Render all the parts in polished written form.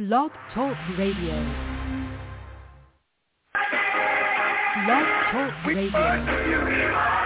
Blog Talk Radio. Blog Talk Radio.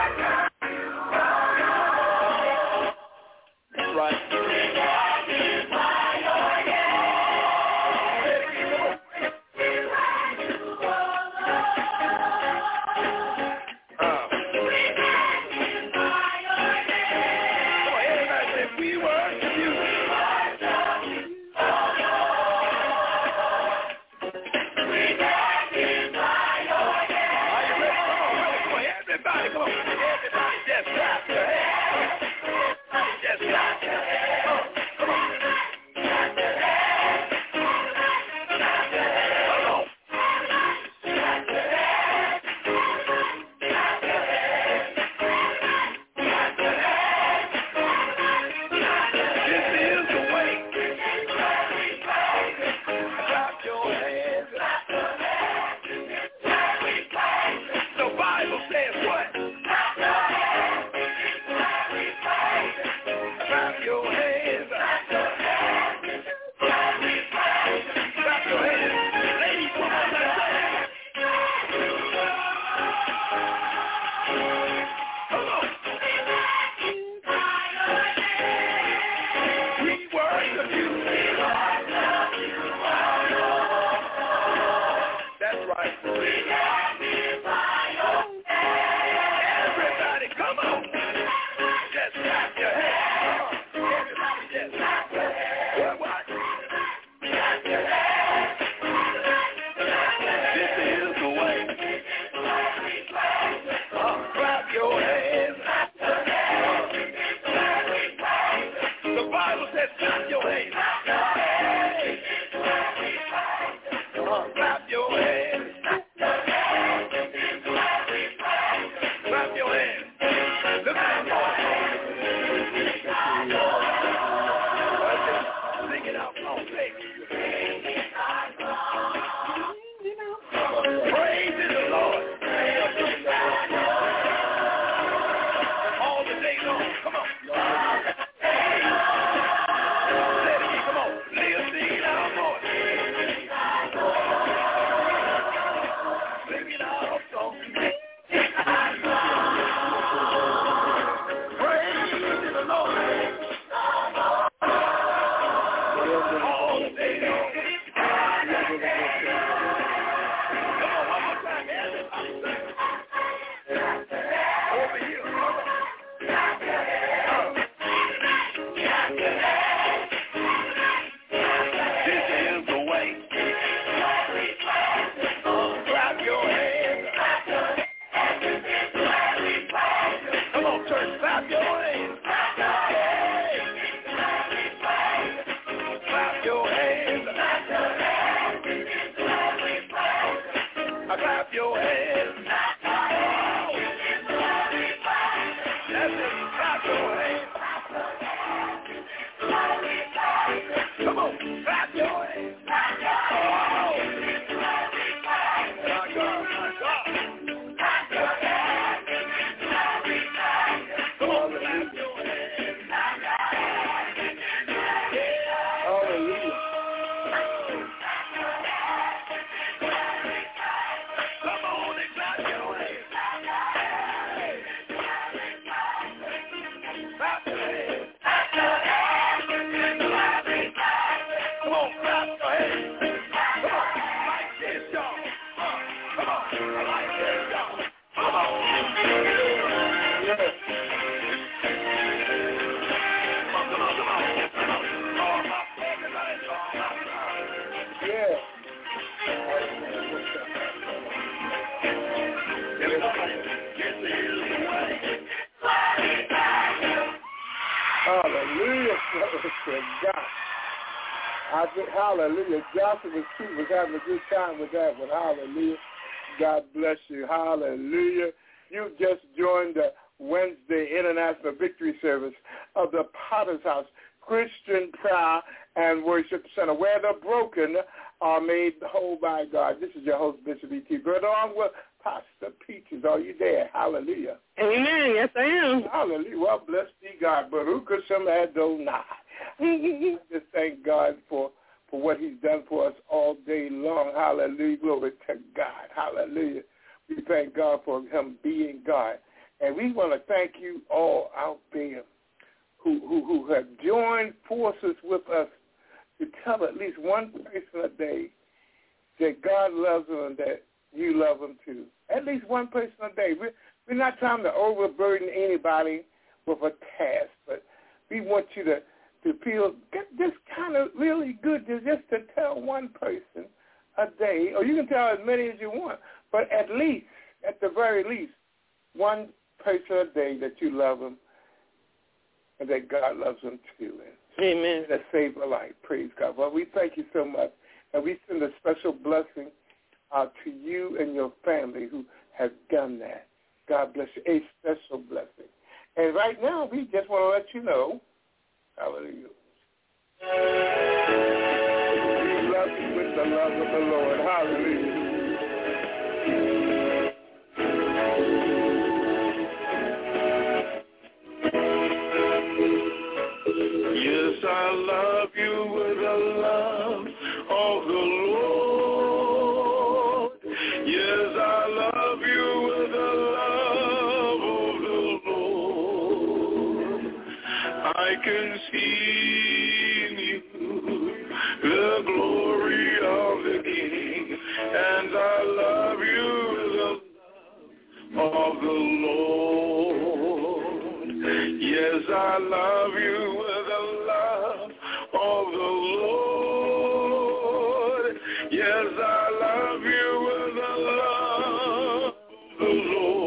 Hallelujah. Joshua Street was having a good time with that one. Hallelujah. God bless you. Hallelujah. You just joined the Wednesday International Victory Service of the Potter's House Christian Prayer and Worship Center, where the broken are made whole by God. This is your host, Bishop E.T. Bird, along with Pastor Peaches. Are you there? Hallelujah. Amen. Yes, I am. Hallelujah. Well, bless thee, God. Baruch Hashem Adonai. I just thank God for for what he's done for us all day long. Hallelujah. Glory to God. Hallelujah. We thank God for him being God. And we want to thank you all out there who have joined forces with us to tell at least one person a day that God loves them and that you love them too. At least one person a day. We're not trying to overburden anybody with a task, but we want you to feel just kind of really good just to tell one person a day, or you can tell as many as you want, but at the very least, one person a day that you love them and that God loves them too. Amen. That saved a life. Praise God. Well, we thank you so much, and we send a special blessing to you and your family who have done that. God bless you. A special blessing. And right now, we just want to let you know, hallelujah, we love you with the love of the Lord. Hallelujah. Yes, I love you with the love of the Lord. Yes, I love you with the love of the Lord. I can see in you the glory of the King, and I love you with the love of the Lord. Yes, I love you with the love of the Lord. Yes, I love you with the love of the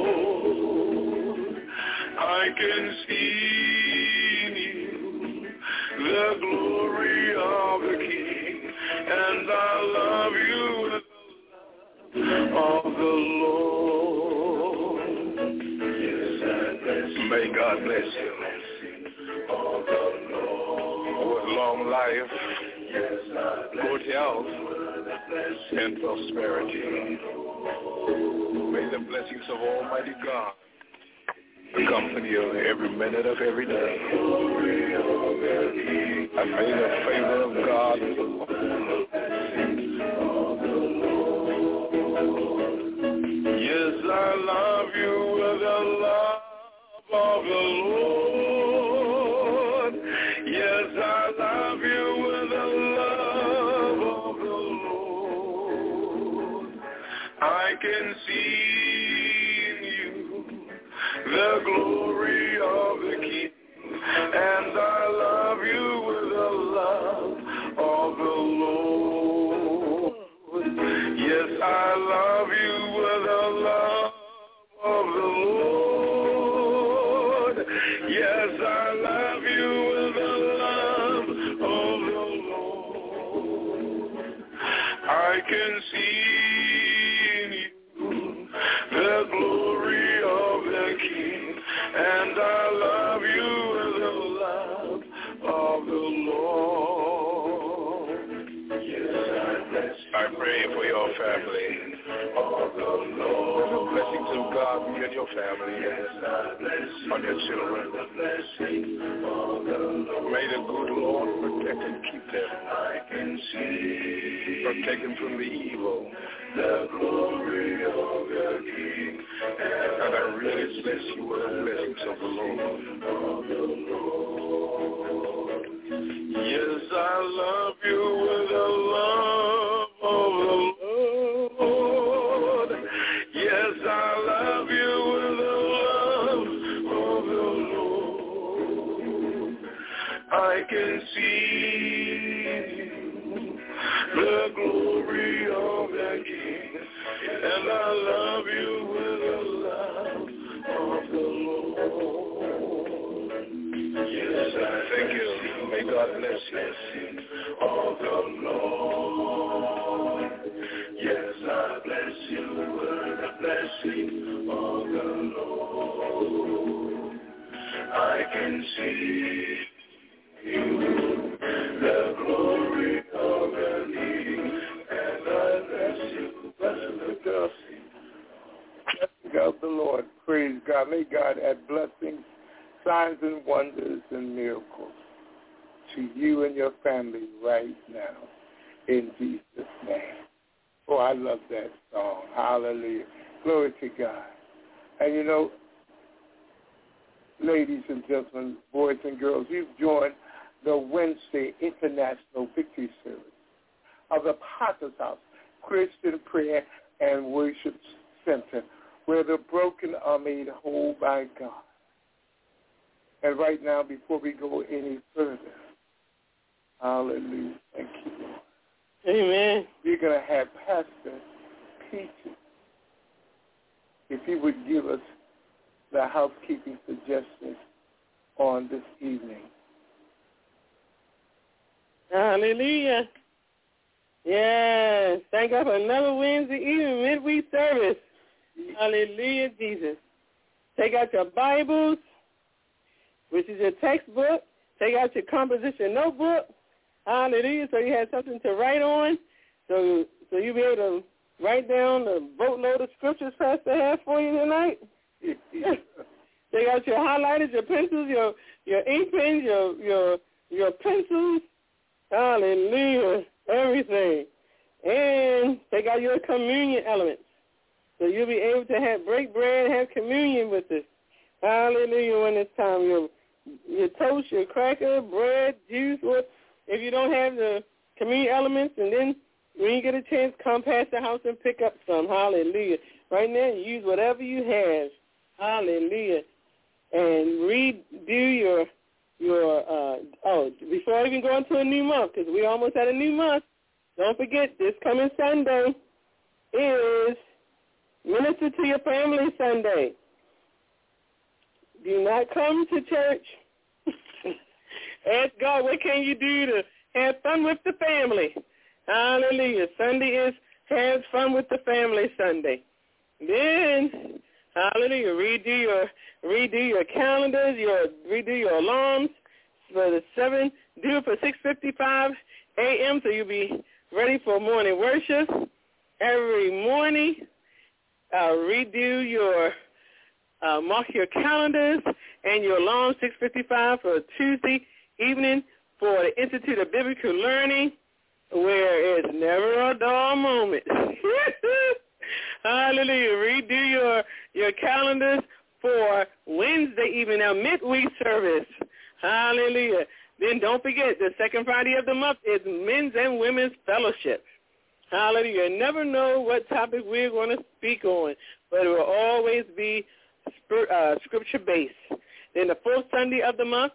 Lord. I can see in you the glory of the King, and I love you with the love of the Lord. Yes, I bless you. May God bless you. With long life, good health, and prosperity. May the blessings of Almighty God accompany you every minute of every day. And may the favor of God yes, I love you with the love of the Lord. Yes, I love you with the love of the Lord. I can see in you the glory of the King, and I love you with the love of the Lord. Yes, I love you with the love of the Lord. Yes, I love you with the love of the Lord. I can see in you the glory of the King, and I love you with the love of the Lord. Yes, I pray for your family. The blessings of God be on your family, on your children. May the good Lord protect and keep them. Protect them from the evil. The glory of the King. And I really bless you with the blessings of the Lord. Yes, I love you with the love of the Lord. Yes, I love you with the love of the Lord. I can see in you the glory of the King, and I love you with the love of the Lord. Yes, I thank you. May God bless you. Of the Lord. Yes, I bless you with the blessing of the Lord. I can see you, the glory of the King, and I bless you. Blessed the blessing of the Lord. Praise God. May God add blessings, signs and wonders and miracles to you and your family right now. in Jesus' name. Oh, I love that song. Hallelujah. Glory to God. And you know, ladies and gentlemen, boys and girls, you've joined the Wednesday International Victory Service of the Potter's House Christian Prayer and Worship Center, where the broken are made whole by God. And right now, before we go any further, hallelujah, thank you, Lord. Amen. We're going to have Pastor Peaches, if he would give us the housekeeping suggestions on this evening. Hallelujah. Yes. Thank God for another Wednesday evening midweek service. Hallelujah, Jesus. Take out your Bibles, which is your textbook. Take out your composition notebook. Hallelujah. So you have something to write on. So you'll be able to write down the boatload of scriptures Pastor has for you tonight. Take out your highlighters, your pencils, your ink pens, your pencils. Hallelujah. Everything. And take out your communion elements. So you'll be able to break bread and have communion with us. Hallelujah when it's time. Your toast, your cracker, bread, juice. If you don't have the communion elements, and then when you get a chance, come past the house and pick up some. Hallelujah. Right now, use whatever you have. Hallelujah. And redo before I even go into a new month, because we almost had a new month, don't forget this coming Sunday is Minister to Your Family Sunday. Do not come to church. Ask God, what can you do to have fun with the family? Hallelujah. Sunday is Have Fun with the Family Sunday. Then, hallelujah, redo your calendars, redo your alarms for the 7. Do it for 6:55 a.m. so you'll be ready for morning worship every morning. Redo your mark your calendars and your alarm 6:55 for Tuesday evening for the Institute of Biblical Learning, where it's never a dull moment. Hallelujah. Redo your calendars for Wednesday evening, our midweek service. Hallelujah. Then don't forget, the second Friday of the month is Men's and Women's Fellowship. Hallelujah. You never know what topic we're going to speak on, but it will always be scripture-based. Then the fourth Sunday of the month,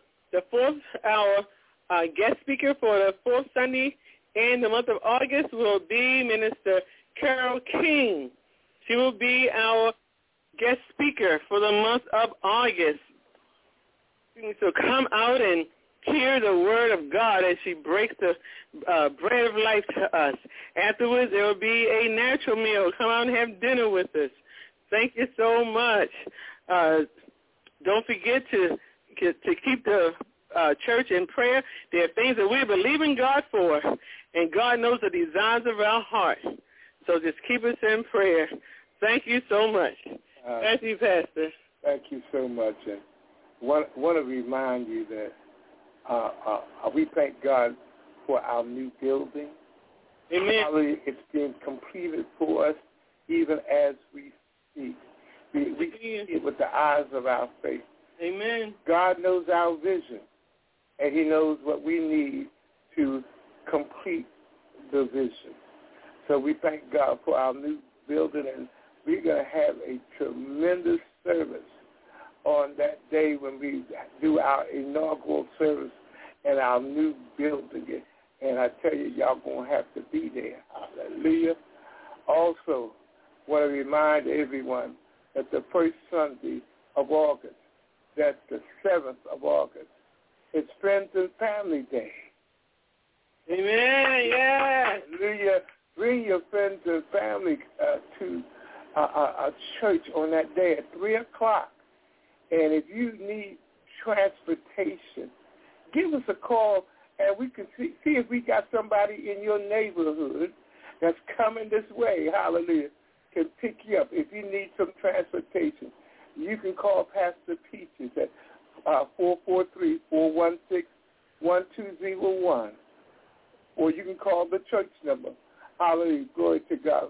our guest speaker for the fourth Sunday in the month of August will be Minister Carol King. She will be our guest speaker for the month of August. So come out and hear the word of God as she breaks the bread of life to us. Afterwards, there will be a natural meal. Come out and have dinner with us. Thank you so much. Don't forget to keep the church in prayer. There are things that we believe in God for, and God knows the desires of our heart. So just keep us in prayer. Thank you so much. Thank you, Pastor. Thank you so much. And want to remind you that we thank God for our new building. Amen. It's being completed for us even as we speak. We see it with the eyes of our faith. Amen. God knows our vision, and he knows what we need to complete the vision. So we thank God for our new building, and we're going to have a tremendous service on that day when we do our inaugural service in our new building. And I tell you, y'all going to have to be there. Hallelujah. Also, want to remind everyone that the first Sunday of August, that's the 7th of August, it's Friends and Family Day. Amen, yes. Hallelujah. Bring your friends and family to a church on that day at 3 o'clock. And if you need transportation, give us a call, and we can see if we got somebody in your neighborhood that's coming this way, hallelujah, can pick you up. If you need some transportation, you can call Pastor Peaches at 443-416-1201. or you can call the church number. Hallelujah. Glory to God.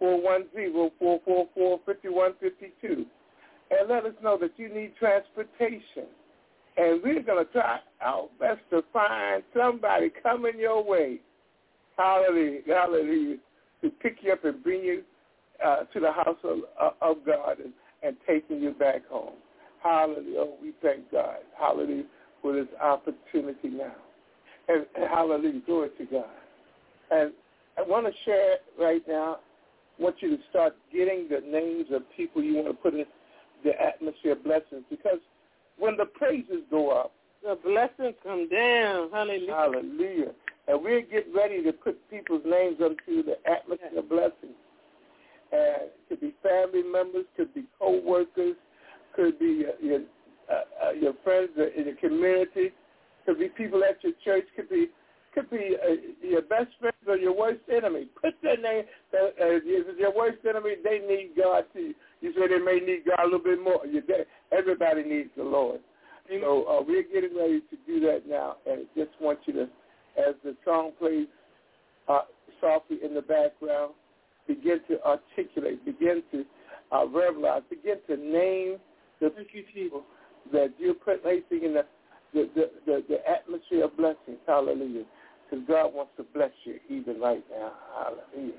410-444-5152. And let us know that you need transportation. And we're going to try our best to find somebody coming your way. Hallelujah. Hallelujah. To pick you up and bring you to the house of God and taking you back home. Hallelujah. Oh, we thank God. Hallelujah for this opportunity now. And hallelujah. Glory to God. And I want to share right now. I want you to start getting the names of people you want to put in the atmosphere of blessings, because when the praises go up, the blessings come down. Hallelujah. Hallelujah. And we're getting ready to put people's names into the atmosphere of blessings. And it could be family members, could be co-workers, could be your friends in the community, could be people at your church, could be your best friends or your worst enemy. Put their name. If your worst enemy, they need God too. You say they may need God a little bit more. Everybody needs the Lord. So we're getting ready to do that now, and I just want you to, as the song plays softly in the background, begin to articulate, begin to verbalize, begin to name the people that you're placing in the atmosphere of blessings. Hallelujah. Because God wants to bless you even right now. Hallelujah.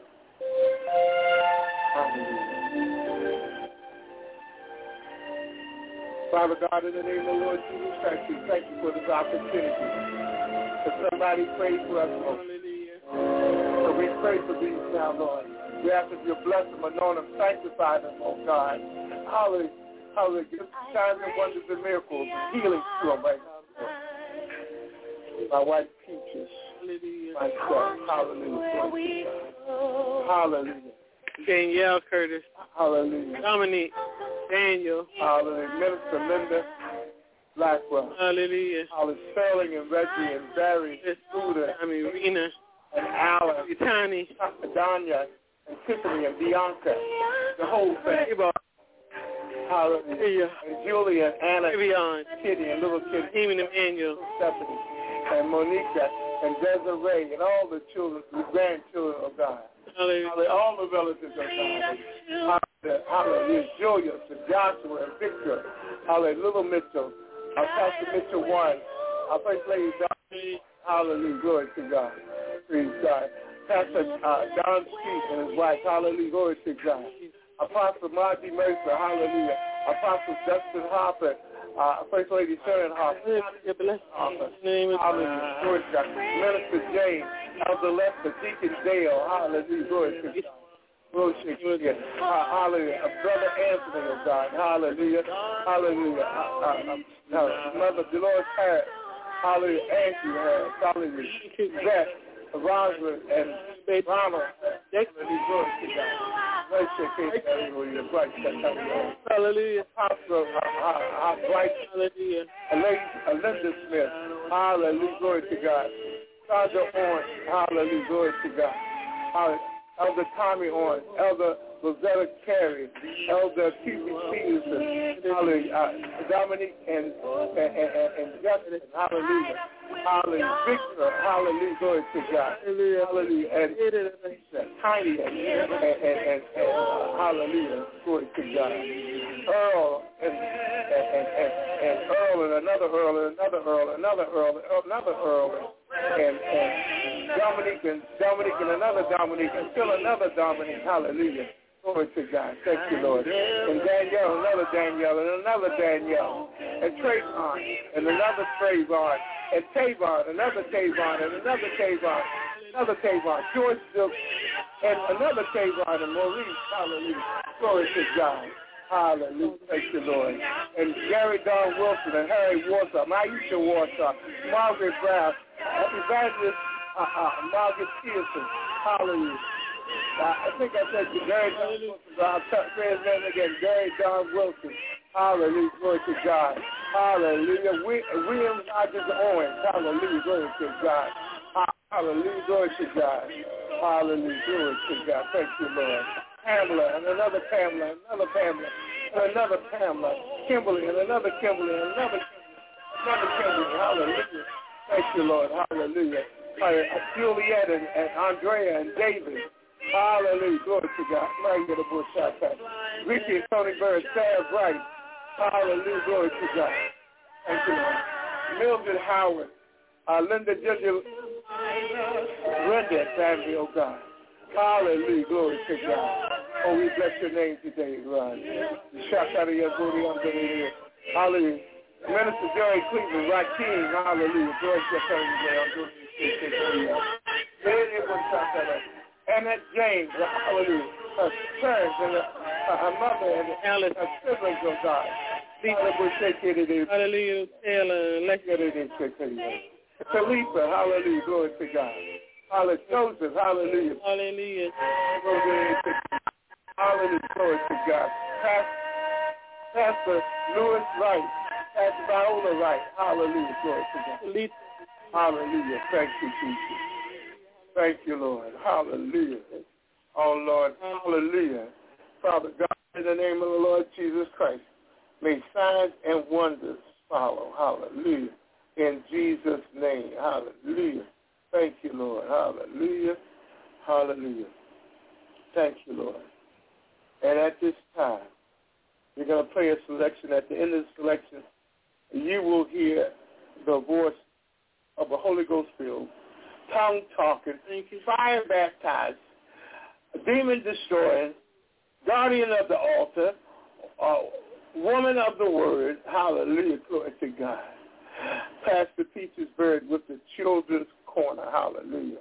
Hallelujah. Father God, in the name of the Lord Jesus Christ, we thank you for this opportunity. If somebody pray for us, Lord. Hallelujah. So we pray for these now, Lord. We ask that you bless them, anoint them, sanctify them, oh God. Hallelujah. Hallelujah. Give signs and wonders and miracles, healing to them right now, Lord. My wife, Peaches. Hallelujah. My son. Hallelujah. Hallelujah. Danielle Curtis. Hallelujah. Dominique. Daniel. Hallelujah. Minister Linda Blackwell. Hallelujah. Hallelujah. Sterling and Reggie and Barry. Buddha. Rena. And Alan. Tani. Danya. And Tiffany and Bianca. The whole thing. Hallelujah. And Julia and Anna. Vivian. Kitty and little Kitty. Even Emmanuel. Stephanie. And Monica. And Desiree. And all the children, the grandchildren of God. Hallelujah. All the relatives of God. Hallelujah. Julius and Joshua and Victor. Hallelujah. Little Mitchell. Pastor Mitchell 1. Our First Lady Don. Hallelujah. Glory to God. Praise God. Pastor Don Street and his wife. Hallelujah. Glory to God. Apostle Margie Mercer. Hallelujah. Apostle Justin Harper. First Lady Sharon Harper. Hallelujah. Glory to God. Minister James. Elder Lester. Deacon Dale. Hallelujah. Glory to God. Hallelujah. Brother Anthony, oh God. Hallelujah. Hallelujah. Mother Dolores Harris. Hallelujah. Angie Harris. Hallelujah. Beth, Rosalind, and Ronald. Hallelujah. Hallelujah. Apostle Bryce. Hallelujah. Linda Smith. Hallelujah. Glory to God. Sandra Orange. Hallelujah. Glory to God. Hallelujah. Elder Tommy Orange, Elder Rosetta Carey, Elder Keith Peterson, hallelujah, Dominique and Justin, hallelujah, hallelujah, Victor, hallelujah, glory to God, hallelujah, and Tiny, and hallelujah, glory to God, Earl, and Earl, and another Earl, and another Earl, another Earl, another Earl, and Dominique and another Dominique, and still another Dominique, hallelujah. Glory to God. Thank you, Lord. And Danielle, another Danielle, and another Danielle. And Trayvon, and another Trayvon. And Tavon, another Tavon, and another Tavon. Another Tavon. George Silk, and another Tavon, and Maurice, hallelujah. Glory to God. Hallelujah. Thank you, Lord. And Gary Don Wilson, and Harry Warsaw, Maisha Warsaw, Margaret Brown, Evangelist Margaret Pearson. Hallelujah. I think I said to Gary Don Wilson. I'll say his name again. Gary Don Wilson. Hallelujah. Glory to God. Hallelujah. William Rogers Owens. Hallelujah. Glory to God. Hallelujah. Glory to God. Hallelujah. Glory to God. Thank you, Lord. Pamela, and another Pamela, another Pamela, and another Pamela. Kimberly, and another Kimberly, and another Kimberly. Hallelujah. Thank you, Lord. Hallelujah. Juliet and Andrea and David. Hallelujah. Glory to God. Ricky and Tony Bird, Sarah Bright. Hallelujah. Glory to God. Thank you, Lord. Mildred Howard. Linda Ginger. Brenda family, oh God. Hallelujah. Glory to God. Oh, we bless your name today, Ron. Hallelujah. Minister Jerry Cleveland, Rakeem, hallelujah. Glory to your Annette James, hallelujah. Her parents and her mother and her siblings, oh God. Hallelujah. Talitha, hallelujah. Glory to God. Hallelujah. Joseph, hallelujah. Hallelujah. Hallelujah. Glory to God. Pastor Lewis Wright. Pastor Viola Wright. Hallelujah. Glory to God. Hallelujah. Thank you, Jesus. Thank you, Lord. Hallelujah. Oh, Lord. Hallelujah. Father God, in the name of the Lord Jesus Christ, may signs and wonders follow. Hallelujah. In Jesus' name. Hallelujah. Thank you, Lord. Hallelujah. Hallelujah. Thank you, Lord. And at this time, we're going to play a selection. At the end of the selection, you will hear the voice of a Holy Ghost filled, tongue-talking, fire-baptized, demon-destroying, guardian of the altar, woman of the word, hallelujah, glory to God. Pastor Petersburg with the Children's Corner, hallelujah.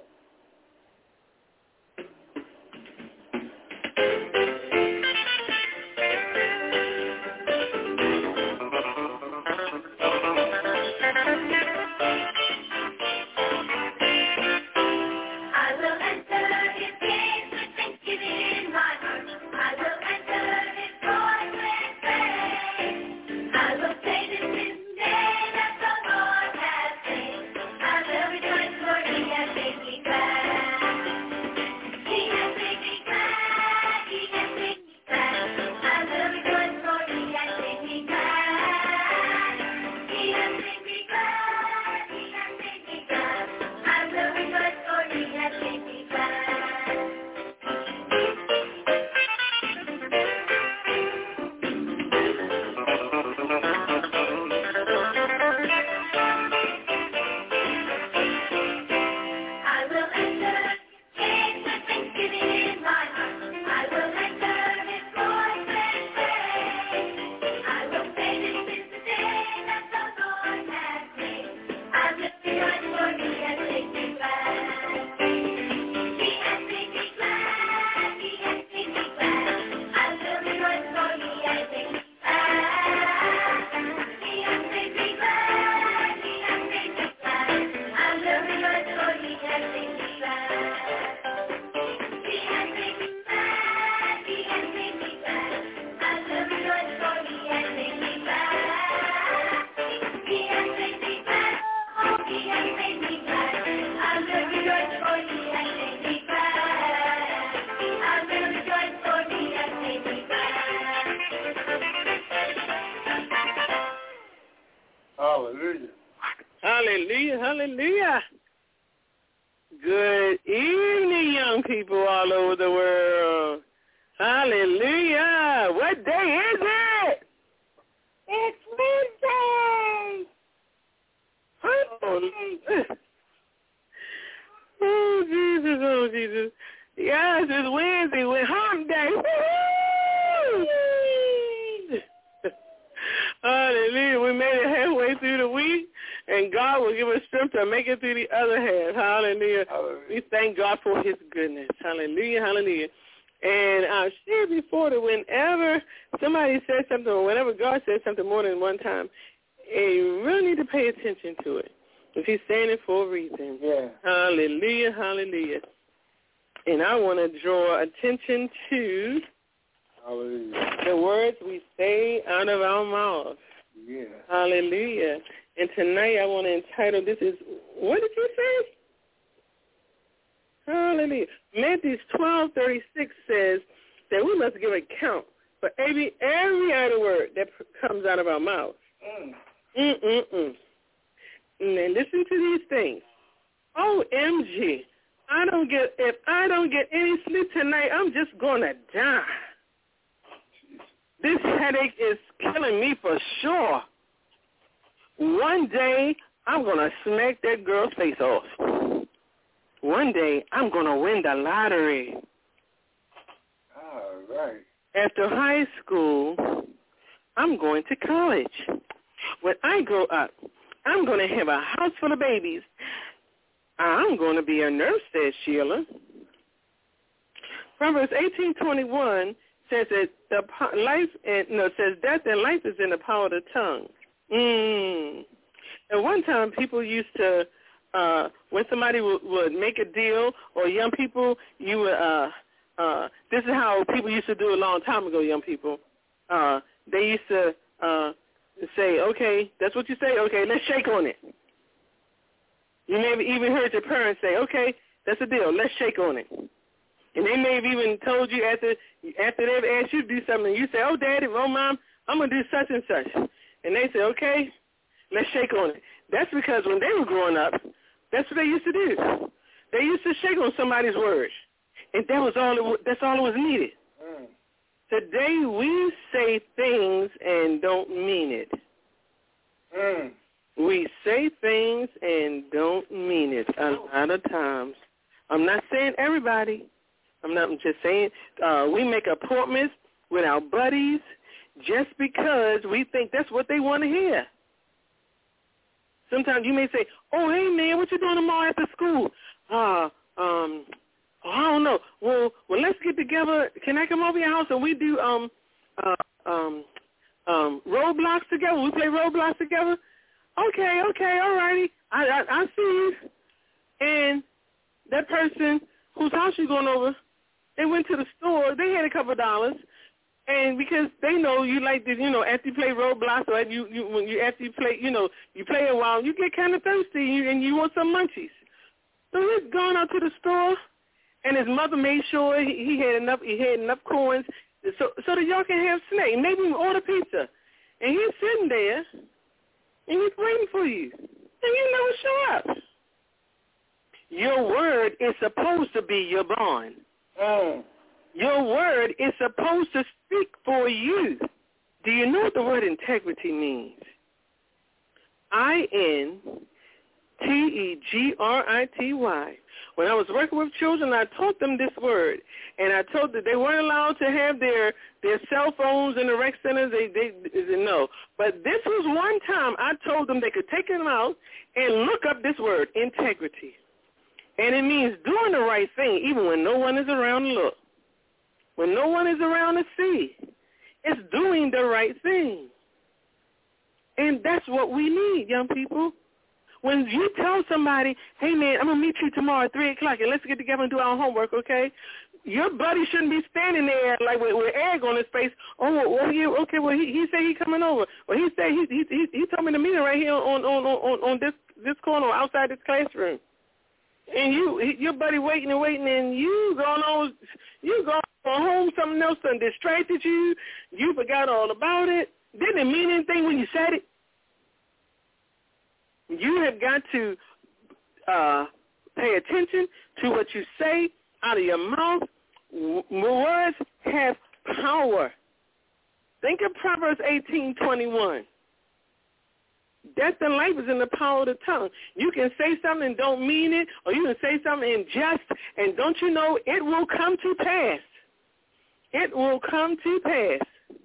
Hallelujah. Hallelujah, hallelujah. Good evening, young people all over the world. Hallelujah. What day is it? It's Wednesday. Oh, Jesus, oh, Jesus. Yes, it's Wednesday with hump day. Woo-hoo! Hallelujah. We made it halfway through the week, and God will give us strength to make it through the other half. Hallelujah. Hallelujah. We thank God for his goodness. Hallelujah, hallelujah. And I've shared before that whenever somebody says something, or whenever God says something more than one time, you really need to pay attention to it. If he's saying it for a reason. Yeah. Hallelujah, hallelujah. And I want to draw attention to Hallelujah. the words we say out of our mouths. Yeah. Hallelujah. And tonight I want to entitle this is, what did you say? Hallelujah. Matthew 12:36 says that we must give account for every other word that comes out of our mouth. And then listen to these things. OMG. If I don't get any sleep tonight, I'm just going to die. This headache is killing me for sure. One day, I'm going to smack that girl's face off. One day, I'm going to win the lottery. All right. After high school, I'm going to college. When I grow up, I'm going to have a house full of babies. I'm going to be a nurse, said Sheila. Proverbs 18:21 says that says death and life is in the power of the tongue. At one time, people used to, when somebody would make a deal, or young people, you would, this is how people used to do a long time ago, young people. They used to say, okay, that's what you say? Okay, let's shake on it. You may have even heard your parents say, okay, that's a deal, let's shake on it. And they may have even told you after they've asked you to do something, you say, oh, Daddy, oh, Mom, I'm going to do such and such. And they say, okay, let's shake on it. That's because when they were growing up, that's what they used to do. They used to shake on somebody's word. And that's all it was needed. Today we say things and don't mean it. We say things and don't mean it a lot of times. I'm not saying everybody. I'm just saying we make appointments with our buddies just because we think that's what they want to hear. Sometimes you may say, oh, hey, man, what you doing tomorrow after school? I don't know. Well, let's get together. Can I come over your house and we do Roblox together? We play Roblox together? Okay, all righty. I see you. And that person whose house you're going over, they went to the store. They had a couple of dollars. And because they know you like this, after you play Roblox or after you play, you play a while, you get kind of thirsty and you want some munchies. So he's gone out to the store, and his mother made sure he had enough coins so that y'all can have snacks. Maybe even order pizza. And he's sitting there, and he's waiting for you, and you never show up. Your word is supposed to be your bond. Your word is supposed to speak for you. Do you know what the word integrity means? INTEGRITY. When I was working with children, I taught them this word, and I told them they weren't allowed to have their cell phones in the rec centers. They no. But this was one time I told them they could take them out and look up this word, integrity. And it means doing the right thing even when no one is around to look. When no one is around to see, it's doing the right thing. And that's what we need, young people. When you tell somebody, hey, man, I'm going to meet you tomorrow at 3 o'clock, and let's get together and do our homework, okay? Your buddy shouldn't be standing there like with egg on his face. Oh, yeah, okay, well, he said he's coming over. Well, he said he told me to meet him right here on this corner outside this classroom. And your buddy waiting, and you going home, something else done distracted you. You forgot all about it. Didn't it mean anything when you said it? You have got to pay attention to what you say out of your mouth. Words have power. Think of Proverbs 18:21. Death and life is in the power of the tongue. You can say something and don't mean it, or you can say something in jest, and don't you know it will come to pass. It will come to pass.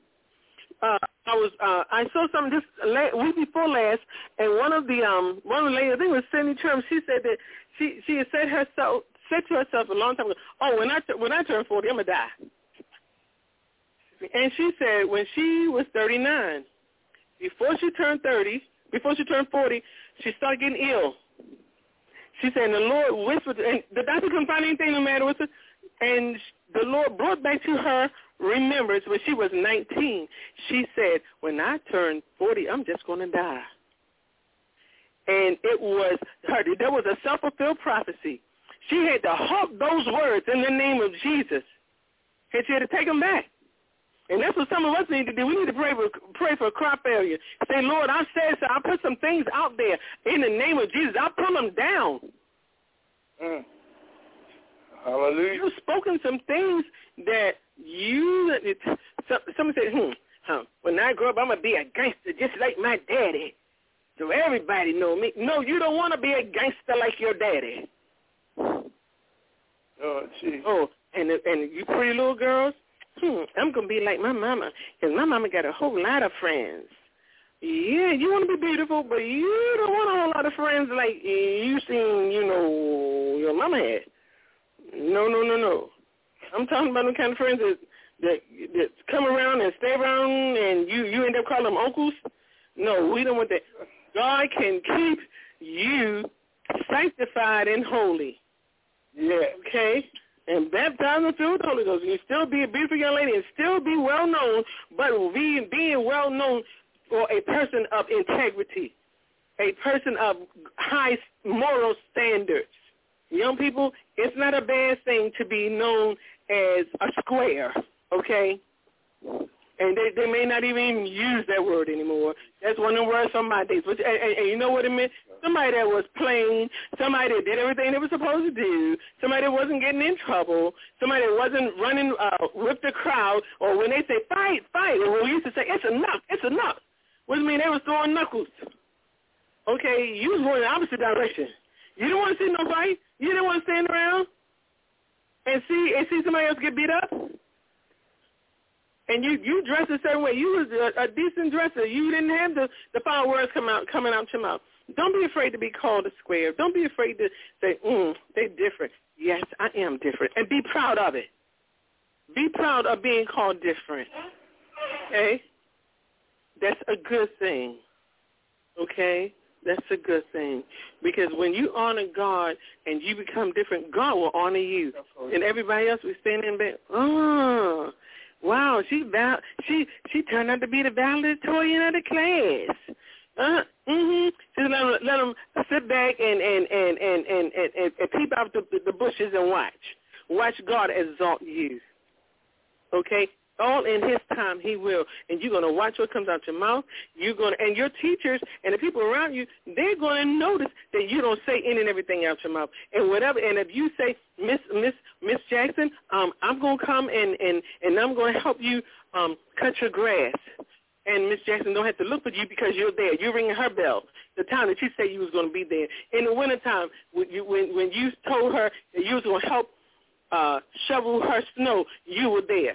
I saw something this week before last, and one of the ladies, I think it was Cindy Trim, she said that she had said to herself a long time ago, oh, when I turn 40, I'm gonna die. And she said when she was 39, before she turned 40, she started getting ill. She said, and the Lord whispered, and the doctor couldn't find anything no matter what, and the Lord brought back to her remembrance when she was 19. She said, when I turn 40, I'm just going to die. And it was her. There was a self-fulfilled prophecy. She had to hawk those words in the name of Jesus, and she had to take them back. And that's what some of us need to do. We need to pray for crop failure. Say, Lord, I said so. I put some things out there in the name of Jesus. I pull them down. Hallelujah. You've spoken some things that someone said, when I grow up, I'm going to be a gangster just like my daddy. So everybody know me. No, you don't want to be a gangster like your daddy. Oh, gee. Oh, and you pretty little girls, I'm going to be like my mama, because my mama got a whole lot of friends. Yeah, you want to be beautiful, but you don't want a whole lot of friends like you seen, your mama had. No. I'm talking about the kind of friends that come around and stay around and you end up calling them uncles. No, we don't want that. God can keep you sanctified and holy. Yeah. Okay? And baptized and filled with the Holy Ghost. You still be a beautiful young lady and still be well known, but being well known for a person of integrity, a person of high moral standards. Young people, it's not a bad thing to be known as a square, okay? And they may not even use that word anymore. That's one of the words from my days. And you know what it meant? Somebody that was plain, somebody that did everything they were supposed to do, somebody that wasn't getting in trouble, somebody that wasn't running with the crowd, or when they say, fight, or we used to say, it's enough. What do you mean? They was throwing knuckles. Okay, you was going in the opposite direction. You didn't want to see no fight. You didn't want to stand around and see somebody else get beat up. And you dressed a certain way. You was a decent dresser. You didn't have the foul words coming out your mouth. Don't be afraid to be called a square. Don't be afraid to say, they're different. Yes, I am different. And be proud of it. Be proud of being called different. Okay? That's a good thing. Okay? That's a good thing. Because when you honor God and you become different, God will honor you. And everybody else will stand in bed, wow, she turned out to be the valedictorian of the class. Just let them sit back and peep out the bushes and watch God exalt you. Okay, all in His time He will, and you're gonna watch what comes out your mouth. And your teachers and the people around you, they're gonna notice that you don't say any and everything out your mouth, and whatever. And if you say, Miss Jackson, I'm gonna come and I'm gonna help you cut your grass. And Miss Jackson don't have to look for you because you're there. You're ringing her bell the time that you say you was going to be there. In the wintertime, when you told her that you was going to help shovel her snow, you were there.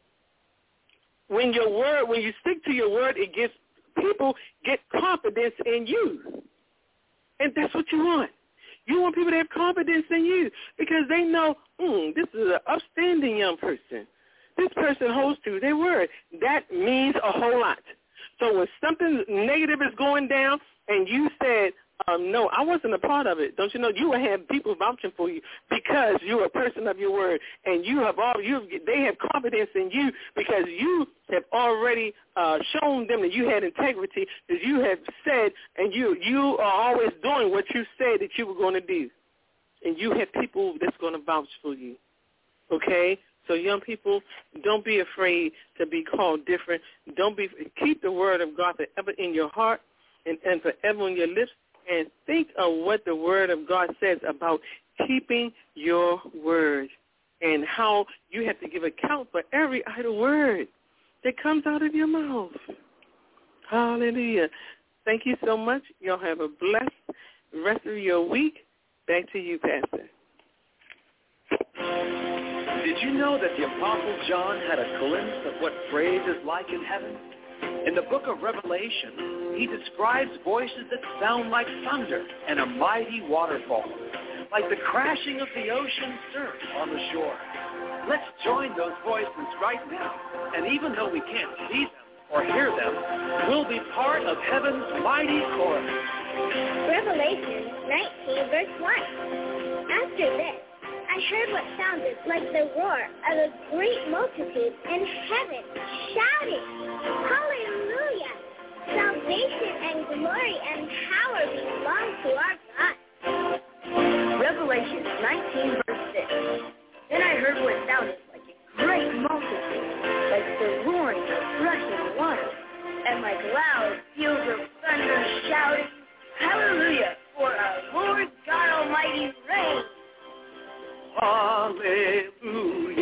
When you stick to your word, people get confidence in you. And that's what you want. You want people to have confidence in you because they know, this is an upstanding young person. This person holds to their word. That means a whole lot. So when something negative is going down and you said, no, I wasn't a part of it, don't you know, you will have people vouching for you because you're a person of your word, and they have confidence in you because you have already shown them that you had integrity, that you have said, and you are always doing what you said that you were going to do. And you have people that's going to vouch for you, okay? So young people, don't be afraid to be called different. Keep the word of God forever in your heart and forever on your lips, and think of what the word of God says about keeping your word and how you have to give account for every idle word that comes out of your mouth. Hallelujah. Thank you so much. Y'all have a blessed rest of your week. Back to you, Pastor. Did you know that the Apostle John had a glimpse of what praise is like in heaven? In the book of Revelation, he describes voices that sound like thunder and a mighty waterfall, like the crashing of the ocean surf on the shore. Let's join those voices right now, and even though we can't see them or hear them, we'll be part of heaven's mighty chorus. Revelation 19, verse 1. After this, I heard what sounded like the roar of a great multitude in heaven, shouting, Hallelujah! Salvation and glory and power belong to our God. Revelation 19, verse 6. Then I heard what sounded like a great multitude, like the roaring of rushing water, and like loud peals of thunder shouting, Hallelujah! For our Lord God Almighty reigns.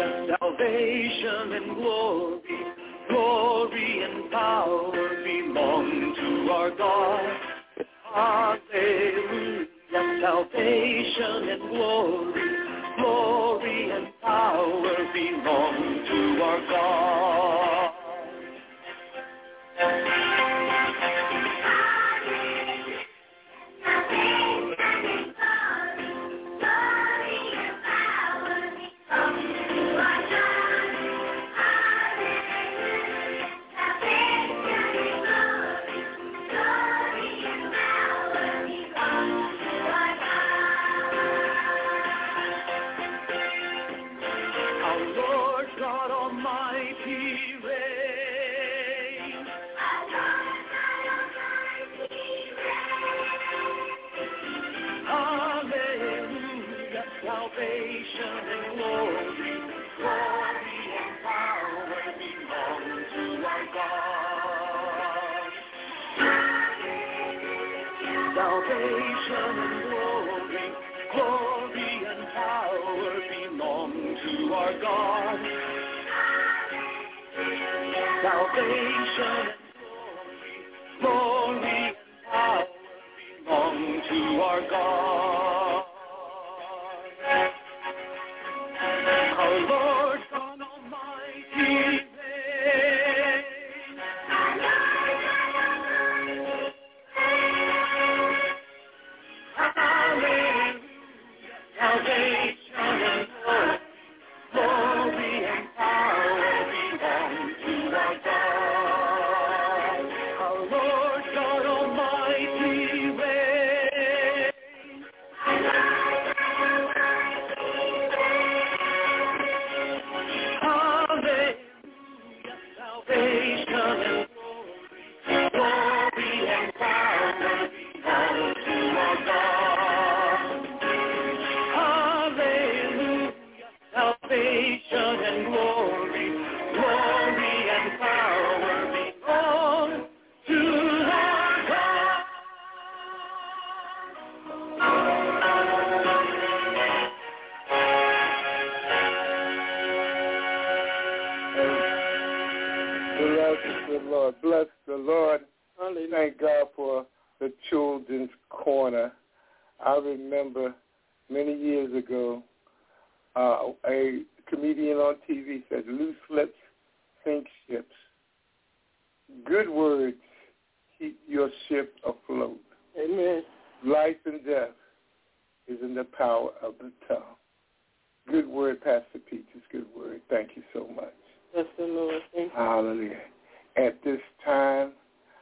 Salvation and glory, glory and power belong to our God. Hallelujah. Salvation and glory, glory and power belong to our God. Salvation and glory, glory and power belong to our God. Salvation and glory, glory and power belong to our God. Salvation and glory and power belong to our God. Our Lord God Almighty reigns. Hallelujah. Salvation and glory and power belong to our God. Our Lord God Almighty reigns. Salvation and glory and power belong to our God. Hallelujah. Salvation and glory, glory and power belong to our God. Lord. Bless the Lord. Hallelujah. Thank God for the Children's Corner. I remember many years ago, a comedian on TV said, "Loose lips sink ships. Good words keep your ship afloat." Amen. Life and death is in the power of the tongue. Good word, Pastor Peaches. Good word. Thank you so much. Bless the Lord. Thank you. Hallelujah. At this time,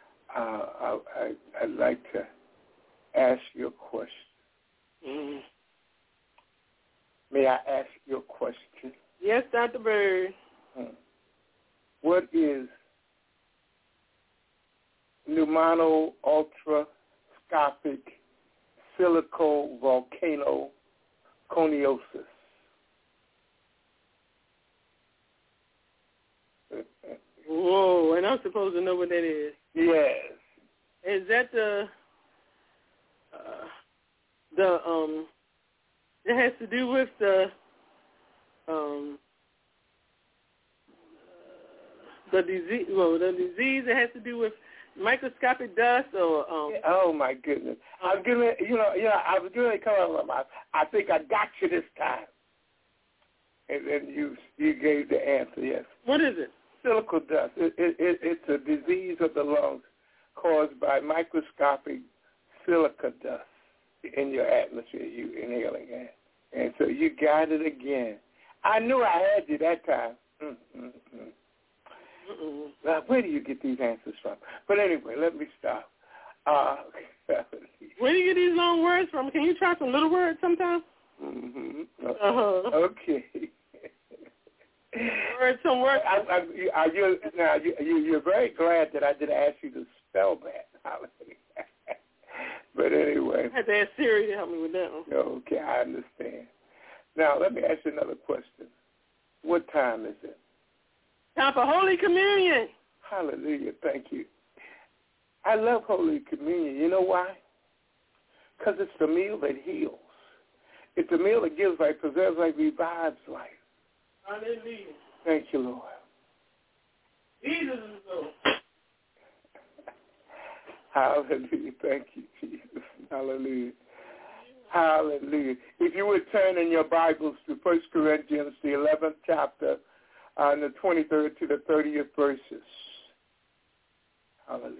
I'd like to ask you a question. Mm. May I ask you a question? Yes, Dr. Bird. What is pneumono-ultrascopic silicovolcanoconiosis? Whoa, and I'm supposed to know what that is. Yes. Is that it has to do with the disease, the disease that has to do with microscopic dust or Oh my goodness. I was giving I was going to come out of my mouth. I think I got you this time. And then you gave the answer, yes. What is it? Silica dust. It's a disease of the lungs caused by microscopic silica dust in your atmosphere, you inhaling it. And so you got it again. I knew I had you that time. Now, where do you get these answers from? But anyway, let me stop. Where do you get these long words from? Can you try some little words sometimes? Okay. Some words. You're very glad that I didn't ask you to spell that. But anyway. I had to ask Siri to help me with that one. Okay, I understand. Now, let me ask you another question. What time is it? Time for Holy Communion. Hallelujah. Thank you. I love Holy Communion. You know why? Because it's the meal that heals. It's the meal that gives life, preserves life, revives life. Hallelujah. Thank you, Lord. Jesus is Lord. Hallelujah. Thank you, Jesus. Hallelujah. Hallelujah. If you would turn in your Bibles to 1 Corinthians, the 11th chapter, and the 23rd to the 30th verses. Hallelujah.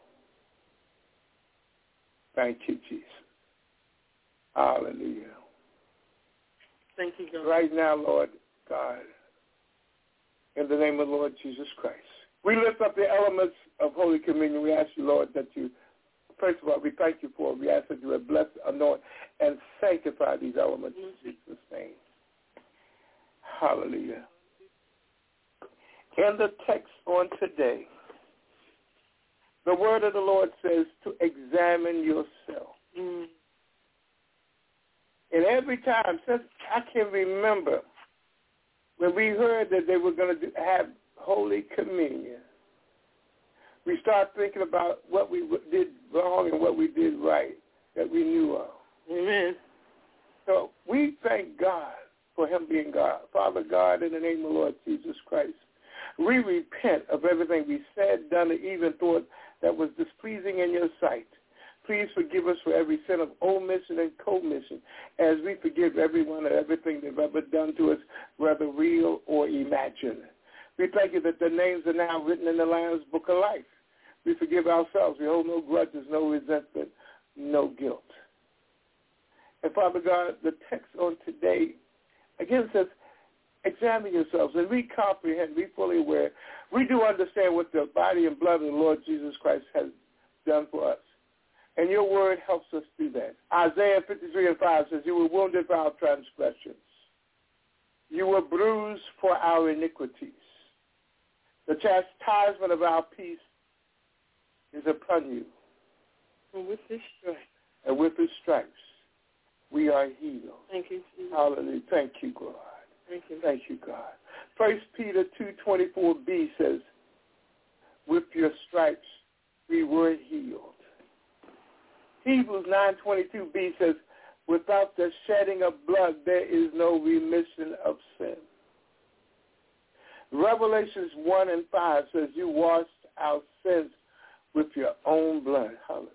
Thank you, Jesus. Hallelujah. Thank you, God. Right now, Lord God, in the name of the Lord Jesus Christ, we lift up the elements of Holy Communion. We ask you, Lord, that you, first of all, we thank you for it. We ask that you would bless, anoint, and sanctify these elements in Jesus' name. Hallelujah. In the text on today, the word of the Lord says to examine yourself. Mm. And every time, since I can remember, when we heard that they were going to have Holy Communion, we start thinking about what we did wrong and what we did right that we knew of. Amen. So we thank God for him being God. Father God, in the name of the Lord Jesus Christ, we repent of everything we said, done, or even thought that was displeasing in your sight. Please forgive us for every sin of omission and commission, as we forgive everyone and everything they've ever done to us, whether real or imagined. We thank you that the names are now written in the Lamb's Book of Life. We forgive ourselves. We hold no grudges, no resentment, no guilt. And Father God, the text on today again says, examine yourselves, and we comprehend, we fully aware. We do understand what the body and blood of the Lord Jesus Christ has done for us. And your word helps us do that. Isaiah 53:5 says, you were wounded for our transgressions. You were bruised for our iniquities. The chastisement of our peace is upon you. And with his stripes. And with his stripes, we are healed. Thank you, Jesus. Hallelujah. Thank you, God. Thank you. Thank you, God. 1 Peter 2:24b says, with your stripes we were healed. Hebrews 9:22b says, without the shedding of blood there is no remission of sin. Revelations 1:5 says, you washed our sins with your own blood. Hallelujah.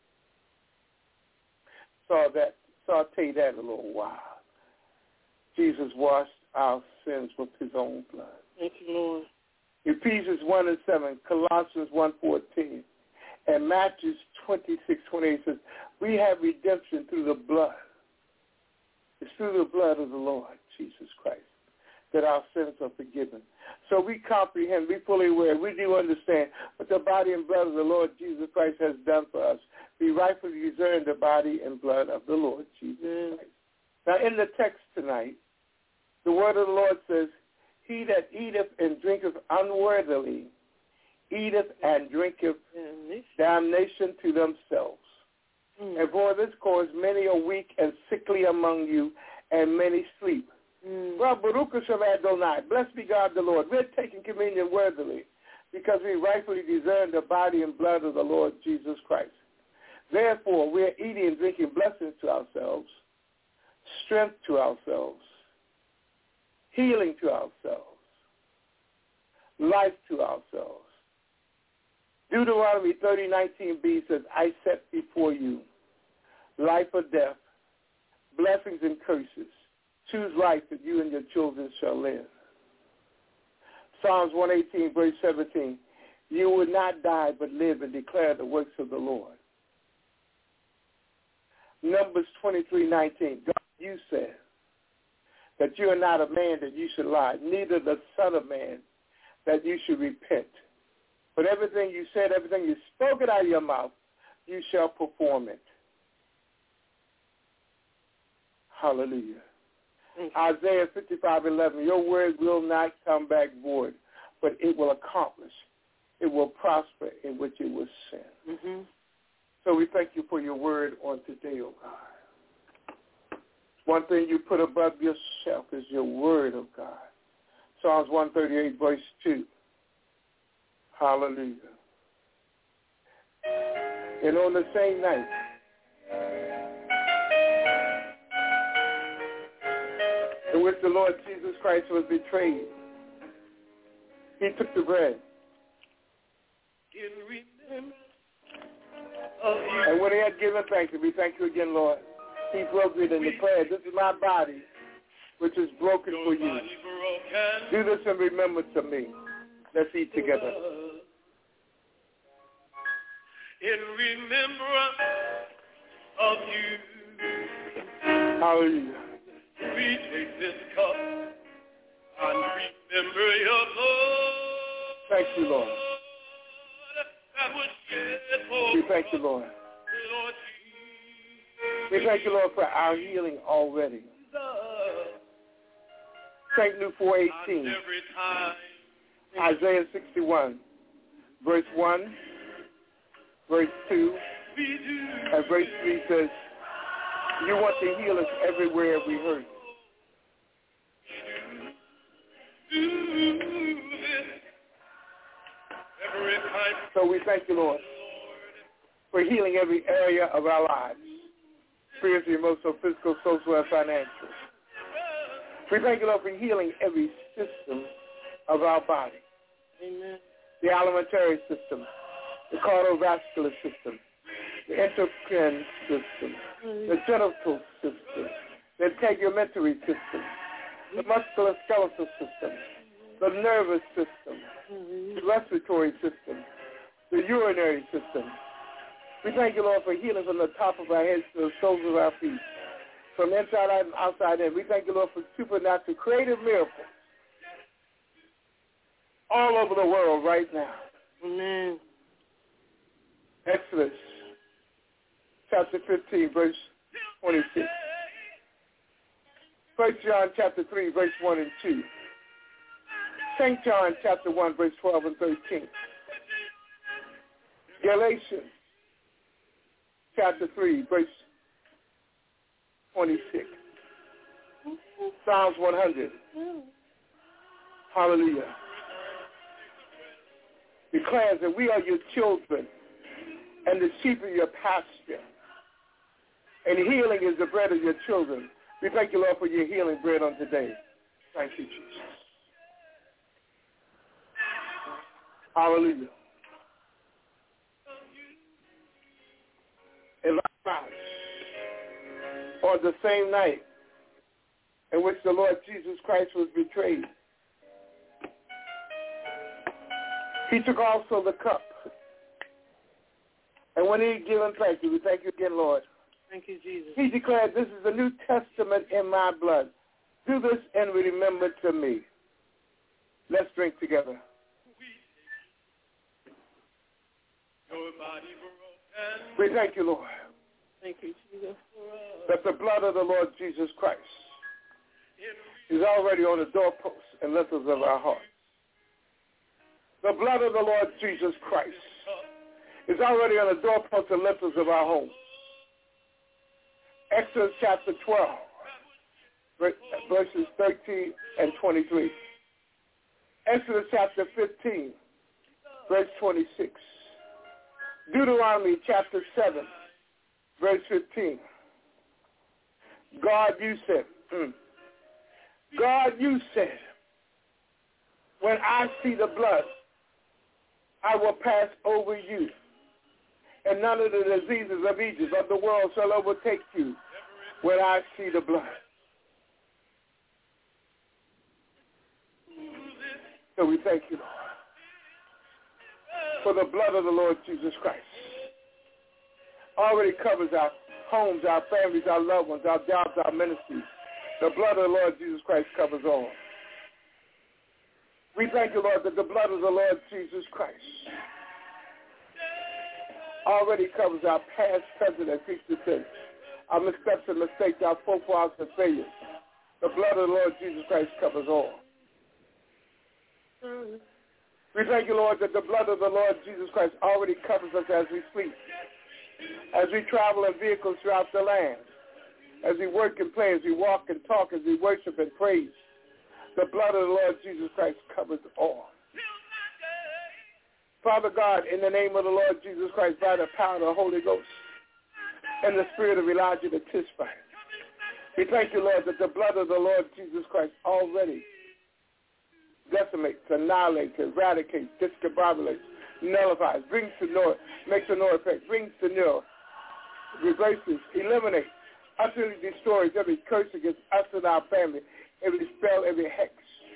Saute that a little while. Jesus washed our sins with his own blood. Thank you, Lord. Ephesians 1:7, Colossians 1:14, and Matthew 26:28 says, we have redemption through the blood. It's through the blood of the Lord, Jesus Christ, that our sins are forgiven. So we comprehend, we fully aware, we do understand what the body and blood of the Lord Jesus Christ has done for us. We rightfully discern the body and blood of the Lord Jesus Christ. Now in the text tonight, the word of the Lord says, he that eateth and drinketh unworthily eateth and drinketh damnation to themselves. And for this cause many are weak and sickly among you, and many sleep. Well, Baruch Hashem Adonai, blessed be God the Lord. We're taking communion worthily because we rightfully discern the body and blood of the Lord Jesus Christ. Therefore, we're eating and drinking blessings to ourselves, strength to ourselves, healing to ourselves, life to ourselves. Deuteronomy 30:19b says, I set before you life or death, blessings and curses. Choose life that you and your children shall live. Psalms 118, verse 17, you will not die but live and declare the works of the Lord. Numbers 23:19, God, you said that you are not a man that you should lie, neither the son of man that you should repent. But everything you said, everything you spoke it out of your mouth, you shall perform it. Hallelujah. Isaiah 55:11, your word will not come back void, but it will accomplish. It will prosper in which it was sent. Mm-hmm. So we thank you for your word on today, oh God. One thing you put above yourself is your word, oh God. Psalms 138, verse 2. Hallelujah. And on the same night, and in which the Lord Jesus Christ was betrayed, he took the bread. And when he had given thanks, we thank you again, Lord, he broke it and declared, this is my body, which is broken for you. Do this in remembrance of me. Let's eat together. In remembrance of you. Hallelujah. We take this cup and remember your blood. Thank you, Lord. That was shed for we thank you, Lord. We thank you, Lord, for our healing already. St. Luke 4:18, Isaiah 61, verse 1, verse 2, and verse 3 says, you want to heal us everywhere we hurt. So we thank you, Lord, for healing every area of our lives, spiritually, emotional, physical, social, and financial. We thank you, Lord, for healing every system of our body. Amen. The alimentary system, the cardiovascular system, the endocrine system, the genital system, the integumentary system, the musculoskeletal system, the nervous system, the respiratory system, the urinary system. We thank you, Lord, for healing from the top of our heads to the soles of our feet, from inside out and outside in. We thank you, Lord, for supernatural creative miracles all over the world right now. Amen. Exodus chapter 15, verse 26. 1 John chapter 3, verse 1 and 2. St. John chapter 1, verse 12 and 13. Galatians chapter 3, verse 26. Psalms 100. Hallelujah. Declares that we are your children and the sheep of your pasture. And healing is the bread of your children. We thank you, Lord, for your healing bread on today. Thank you, Jesus. Hallelujah. And likewise, on the same night in which the Lord Jesus Christ was betrayed, he took also the cup. And when he had given thanks, we thank you again, Lord. Thank you, Jesus. He declared, this is the New Testament in my blood. Do this in remembrance of me. Let's drink together. We thank you, Lord. Thank you, Jesus. That the blood of the Lord Jesus Christ is already on the doorposts and lintels of our hearts. The blood of the Lord Jesus Christ is already on the doorposts and lintels of our homes. Exodus chapter 12, verses 13 and 23. Exodus chapter 15, verse 26. Deuteronomy chapter 7, verse 15. God, you said, when I see the blood, I will pass over you, and none of the diseases of Egypt of the world shall overtake you when I see the blood. So we thank you, Lord, for the blood of the Lord Jesus Christ. Already covers our homes, our families, our loved ones, our jobs, our ministries. The blood of the Lord Jesus Christ covers all. We thank you, Lord, that the blood of the Lord Jesus Christ already covers our past, present, and future sins, our missteps and mistakes, our faux pas and failures. The blood of the Lord Jesus Christ covers all. We thank you, Lord, that the blood of the Lord Jesus Christ already covers us as we sleep, as we travel in vehicles throughout the land, as we work and play, as we walk and talk, as we worship and praise. The blood of the Lord Jesus Christ covers all. Father God, in the name of the Lord Jesus Christ, by the power of the Holy Ghost and the spirit of Elijah the Tishbite, We thank you, Lord, that the blood of the Lord Jesus Christ already decimates, annihilates, eradicates, discombobulates, nullifies, brings to naught, makes a no effect, brings to nil, reverses, eliminates, utterly destroys every curse against us and our family, every spell, every hex.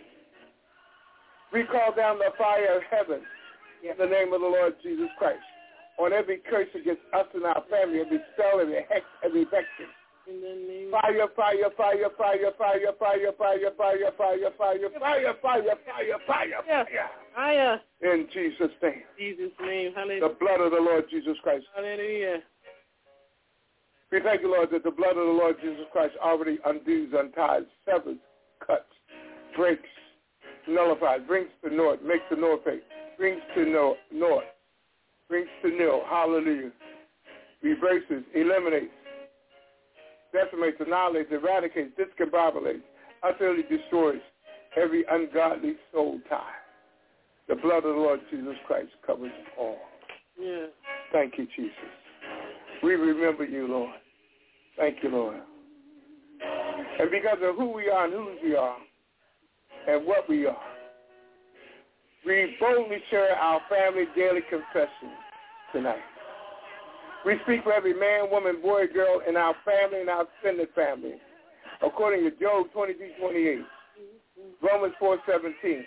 We call down the fire of heaven in the name of the Lord Jesus Christ on every curse against us and our family, every spell, every hex, every vexing. Fire, fire, fire, fire, fire, fire, fire, fire, fire, fire, fire, fire, fire, fire, fire. In Jesus' name. Jesus' name. Hallelujah. The blood of the Lord Jesus Christ. Hallelujah. We thank you, Lord, that the blood of the Lord Jesus Christ already undoes, unties, severs, cuts, breaks, nullifies, brings to naught, makes a no effect, brings to naught, brings to nil. Hallelujah. Reverses, eliminates, decimates, annihilates, eradicates, discombobulates, utterly destroys every ungodly soul tie. The blood of the Lord Jesus Christ covers all. Yeah. Thank you, Jesus. We remember you, Lord. Thank you, Lord. And because of who we are and whose we are and what we are, we boldly share our family daily confession tonight. We speak for every man, woman, boy, girl in our family and our extended family, according to Job 23:28, Romans 4:17,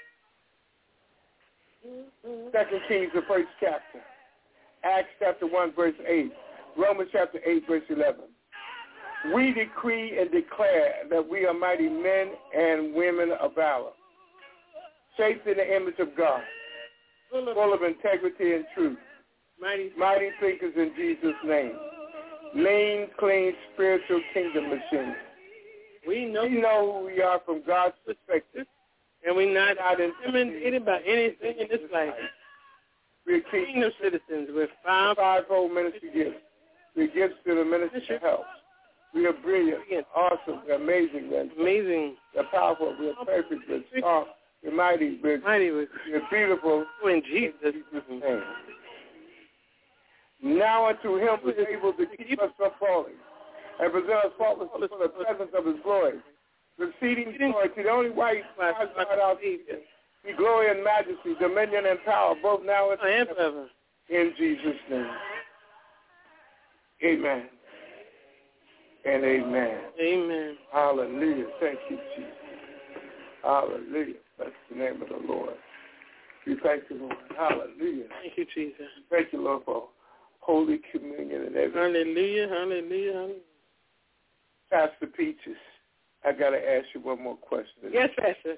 2 Kings, the 1st chapter, Acts chapter 1, verse 8, Romans chapter 8, verse 11. We decree and declare that we are mighty men and women of valor, shaped in the image of God, full of integrity and truth, mighty thinkers in Jesus' name, lean, clean, spiritual kingdom machines. We know who we are from God's perspective, and we're not intimidated by anything in this life. We're kingdom citizens with fivefold ministry gifts. We're gifts to the ministry of help. We are brilliant, awesome, we're amazing, we're powerful, we're perfect, we're strong, we're mighty, we're beautiful in Jesus' name. Now unto him who is able to keep us from falling and present us faultless before the presence of his glory, with exceeding joy to the only wise God our Savior, be glory and majesty, dominion and power, both now and forever. In Jesus' name. Amen. And amen. Amen. Hallelujah. Thank you, Jesus. Hallelujah. That's the name of the Lord. We thank you, Lord. Hallelujah. Thank you, Jesus. Thank you, Lord, for Holy Communion and everything. Hallelujah. Hallelujah. Hallelujah. Pastor Peaches, I got to ask you one more question. Yes, Pastor.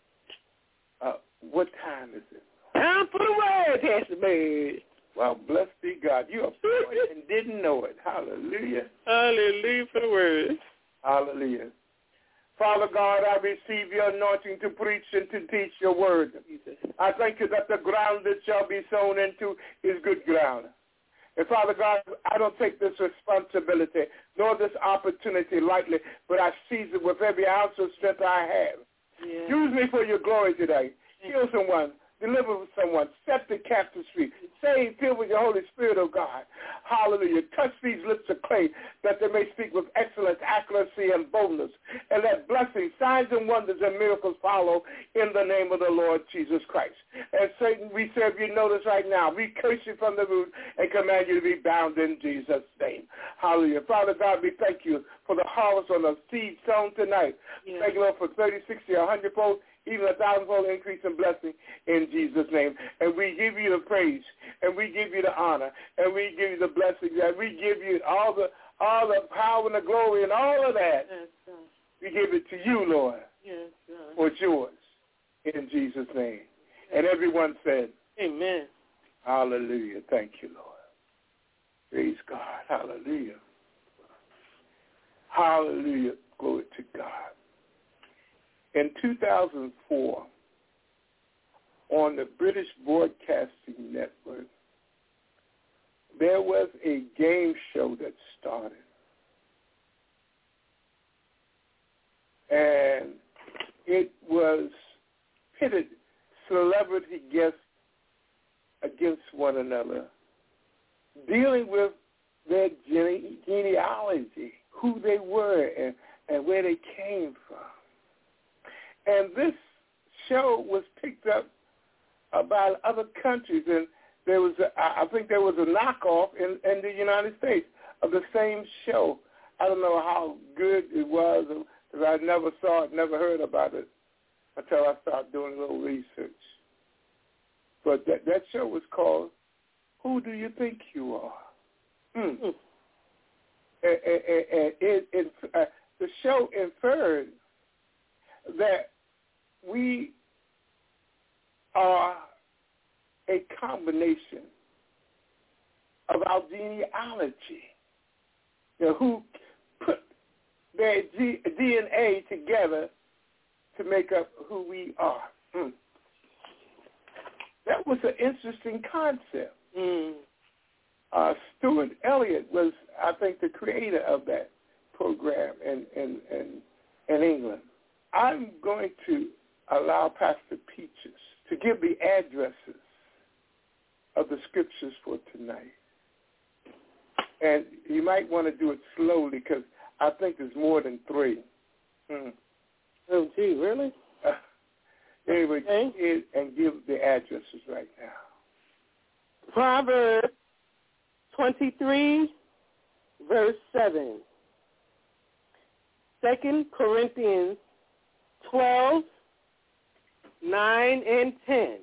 What time is it? Time for the word, Pastor Bird. Well, blessed be God. You are born and didn't know it. Hallelujah. Hallelujah for the word. Hallelujah. Father God, I receive your anointing to preach and to teach your word. I thank you that the ground that shall be sown into is good ground. And Father God, I don't take this responsibility nor this opportunity lightly, but I seize it with every ounce of strength I have. Yeah. Use me for your glory today. Heal someone. Deliver someone. Set the captives free. Save, fill with your Holy Spirit, oh God. Hallelujah. Touch these lips of clay that they may speak with excellence, accuracy, and boldness. And let blessings, signs, and wonders and miracles follow in the name of the Lord Jesus Christ. And Satan, we serve you notice right now. We curse you from the root and command you to be bound in Jesus' name. Hallelujah. Father God, we thank you for the harvest on the seed sown tonight. Yeah. Thank you, Lord, for 30, 60, 100-fold, even 1,000-fold increase in blessing in Jesus' name. And we give you the praise, and we give you the honor, and we give you the blessing, and we give you all the power and the glory and all of that. Yes, we give it to you, Lord. Yes, for it's yours in Jesus' name. And everyone said, amen. Hallelujah. Thank you, Lord. Praise God. Hallelujah. Hallelujah. Glory to God. In 2004, on the British Broadcasting Network, there was a game show that started. And it was pitted celebrity guests against one another, dealing with their genealogy, who they were and where they came from. And this show was picked up by other countries, and I think there was a knockoff in the United States of the same show. I don't know how good it was, because I never saw it, never heard about it until I started doing a little research. But that show was called Who Do You Think You Are? And the show inferred that we are a combination of our genealogy, who put their DNA together to make up who we are. That was an interesting concept. Stuart Elliott was, I think, the creator of that program in England. I'm going to allow Pastor Peaches to give the addresses of the scriptures for tonight. And you might want to do it slowly, because I think there's more than 3. Oh, gee, really? Anyway, okay. And give the addresses right now. Proverbs 23, verse 7. 2 Corinthians 12, 9 and 10.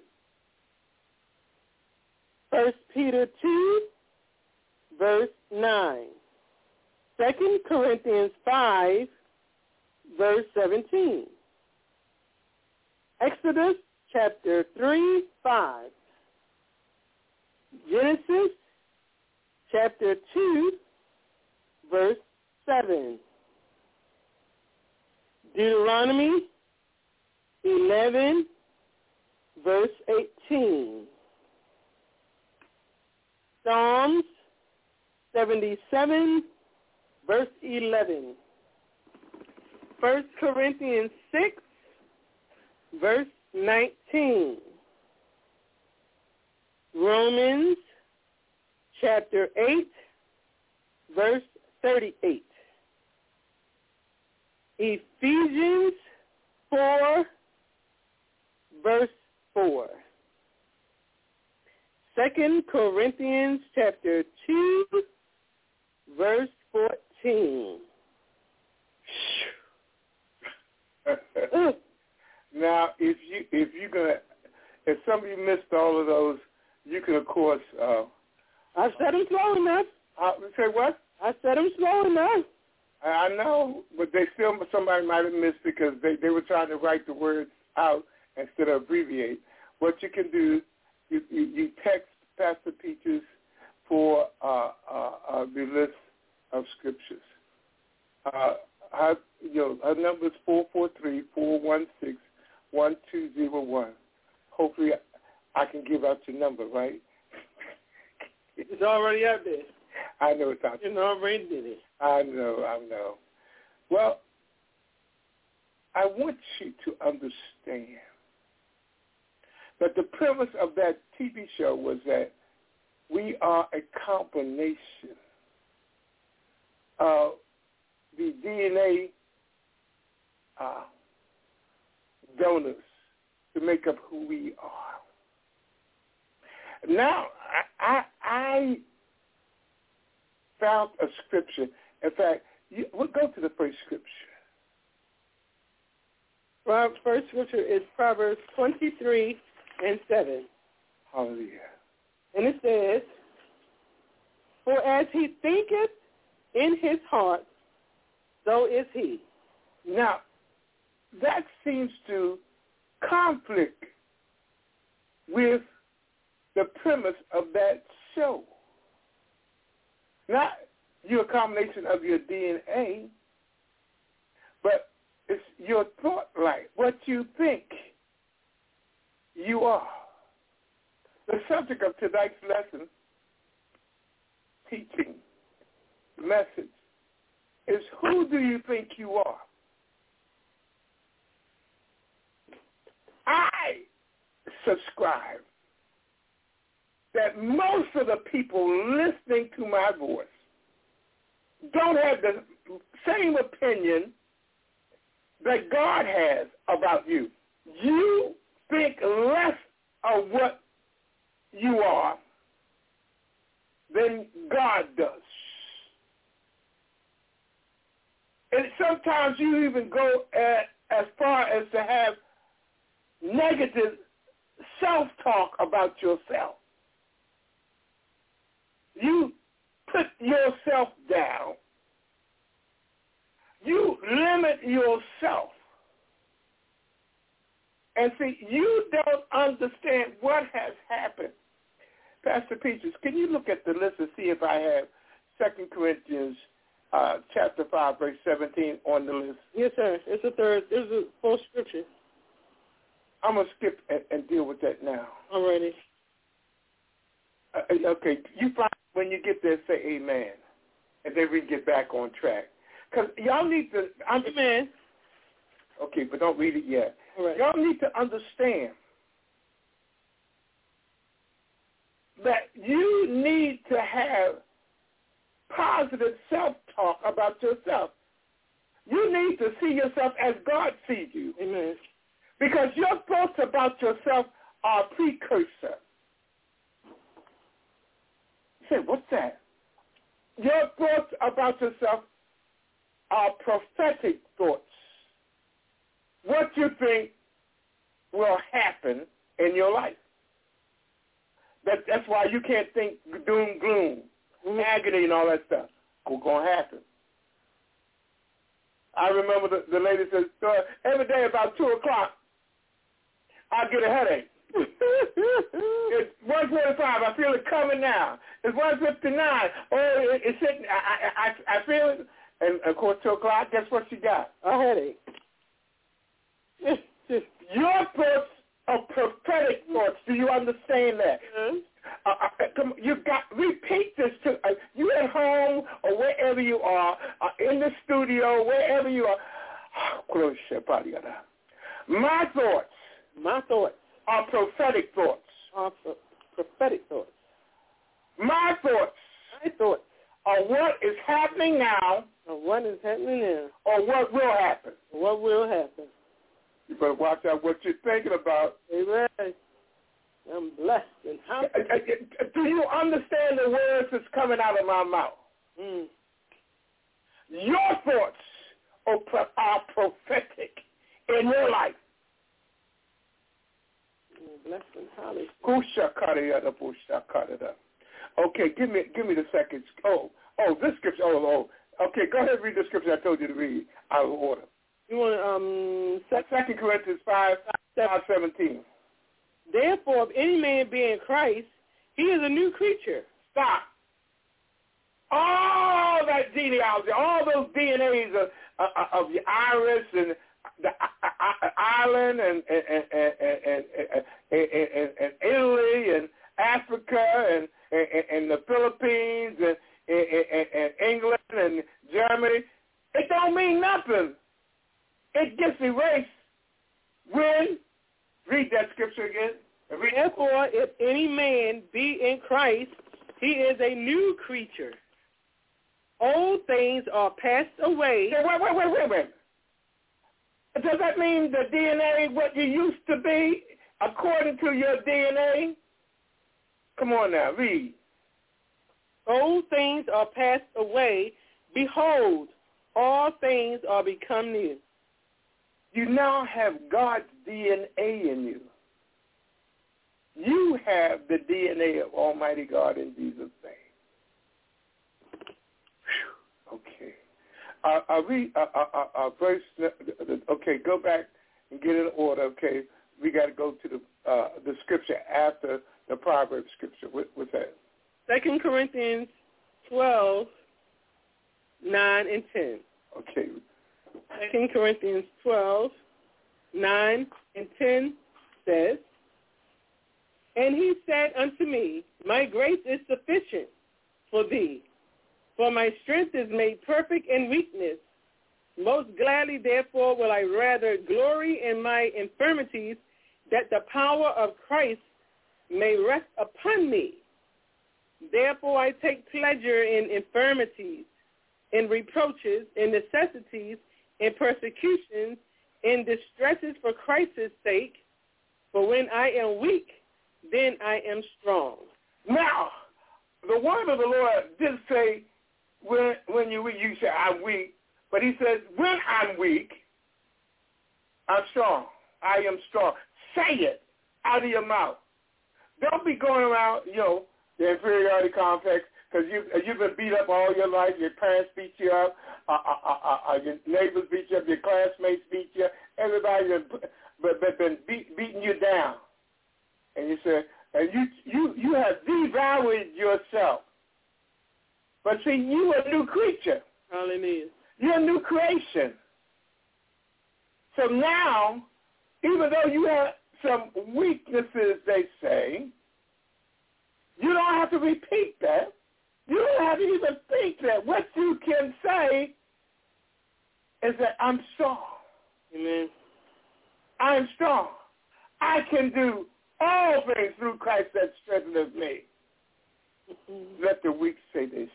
1 Peter 2, verse 9. 2 Corinthians 5, verse 17. Exodus chapter 3, 5. Genesis chapter 2, verse 7. Deuteronomy 11, verse 18. Psalms 77, verse 11. 1 Corinthians 6, verse 19. Romans chapter 8, verse 38. Ephesians 4, verse 4. 2 Corinthians chapter 2, verse 14. Now, if some of you missed all of those, you can, of course. I said them slow enough. Say what? I said them slow enough. I know, but somebody might have missed it because they were trying to write the words out instead of abbreviate. What you can do, you text Pastor Peaches for the list of scriptures. Her number is 443-416-1201. Hopefully I can give out your number, right? It's already out there. I know it's out there. You already did it. I know. Well, I want you to understand that the premise of that TV show was that we are a combination of the DNA donors to make up who we are. Now, I found a scripture. In fact, we'll go to the first scripture. First scripture is Proverbs 23 and 7. Hallelujah. And it says, "For as he thinketh in his heart, so is he." Now, that seems to conflict with the premise of that show. Not your combination of your DNA, but it's your thought life, what you think you are. The subject of tonight's lesson, teaching, message, is who do you think you are? I subscribe that most of the people listening to my voice don't have the same opinion that God has about you. You think less of what you are than God does. And sometimes you even go as far as to have negative self-talk about yourself. You put yourself down. You limit yourself. And see, you don't understand what has happened. Pastor Peaches, can you look at the list and see if I have 2 Corinthians chapter 5, verse 17 on the list? Yes, sir. It's a full scripture. I'm going to skip and deal with that now. Alrighty. Okay, you find when you get there, say amen. And then we can get back on track. Because y'all need to Amen. Okay, but don't read it yet. All right. Y'all need to understand that you need to have positive self-talk about yourself. You need to see yourself as God sees you. Amen. Because your thoughts about yourself are a precursor. You say, what's that? Your thoughts about yourself are prophetic thoughts. What you think will happen in your life. That's why you can't think doom, gloom, agony, and all that stuff. It's going to happen. I remember the lady said, every day about 2 o'clock, I get a headache. It's 1:45. I feel it coming now. It's 1:59. Oh, it's sitting. I feel it. And, of course, 2 o'clock, guess what she got? A headache. Your thoughts are prophetic thoughts. Do you understand that? Mm-hmm. You got repeat this to you at home or wherever you are, in the studio, wherever you are. My thoughts are prophetic thoughts. Prophetic thoughts. My thoughts are what is happening now, or what is happening now, or what will happen. What will happen. You better watch out what you're thinking about. Amen. I'm blessed and happy. Do you understand the words that's coming out of my mouth? Mm. Your thoughts are prophetic in your life. Blessed and hallelujah. Okay, give me the second. Oh, this scripture. Okay, go ahead and read the scripture I told you to read out of order. You want 2 Corinthians 5:17. Therefore, if any man be in Christ, he is a new creature. Stop. All that genealogy, all those DNAs of the Irish and the island and Italy and Africa and the Philippines and England and Germany, it don't mean nothing. It gets erased when, read that scripture again. Therefore, if any man be in Christ, he is a new creature. Old things are passed away. Wait. Does that mean the DNA, what you used to be, according to your DNA? Come on now, read. Old things are passed away. Behold, all things are become new. You now have God's DNA in you. You have the DNA of Almighty God in Jesus' name. Okay. Verse. Okay, go back and get in order. Okay, we got to go to the scripture after the Proverbs scripture. What's that? 2 Corinthians 12, 9 and 10. Okay. 2 Corinthians 12, 9 and 10 says, And he said unto me, My grace is sufficient for thee, for my strength is made perfect in weakness. Most gladly, therefore, will I rather glory in my infirmities, that the power of Christ may rest upon me. Therefore I take pleasure in infirmities, in reproaches, in necessities, in persecutions, in distresses for Christ's sake. For when I am weak, then I am strong. Now, the word of the Lord didn't say when you're weak, you say, I'm weak. But he says, when I'm weak, I'm strong. I am strong. Say it out of your mouth. Don't be going around, the inferiority complex, because you've been beat up all your life. Your parents beat you up. Your neighbors beat you up. Your classmates beat you up. Everybody's been beating you down. And you say, and you have devalued yourself. But see, you are a new creature. Hallelujah. You're a new creation. So now, even though you have some weaknesses, they say, you don't have to repeat that. You don't have to even think that. What you can say is that I'm strong. Amen. I'm strong. I can do all things through Christ that strengthens me. Let the weak say they're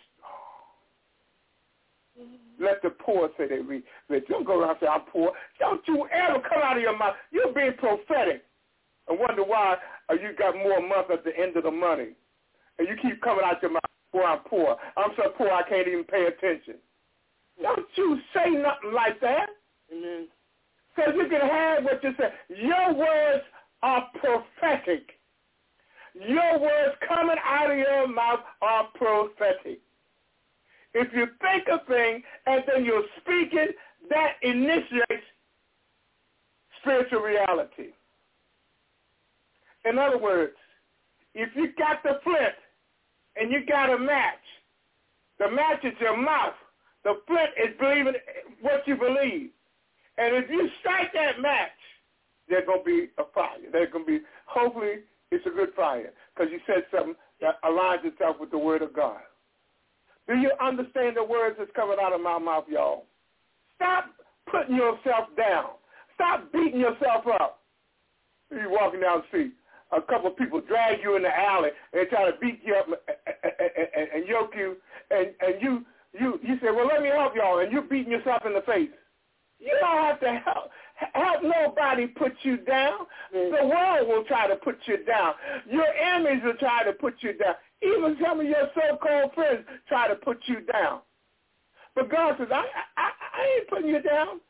strong. Let the poor say they're rich. Don't go around and say, I'm poor. Don't you ever come out of your mouth. You're being prophetic and wonder why you got more month at the end of the money. And you keep coming out your mouth, boy, I'm poor. I'm so poor I can't even pay attention. Don't you say nothing like that. Amen. Because you can have what you say. Your words are prophetic. Your words coming out of your mouth are prophetic. If you think a thing and then you're speaking, that initiates spiritual reality. In other words, if you got the flint and you got a match, the match is your mouth. The flint is believing what you believe. And if you strike that match, there's going to be a fire. There's going to be, hopefully, it's a good fire because you said something that aligns itself with the word of God. Do you understand the words that's coming out of my mouth, y'all? Stop putting yourself down. Stop beating yourself up. You're walking down the street. A couple of people drag you in the alley and try to beat you up and yoke you, and you say, well, let me help y'all, and you're beating yourself in the face. You don't have to help nobody put you down. The world will try to put you down. Your enemies will try to put you down. Even some of your so-called friends try to put you down. But God says, I ain't putting you down.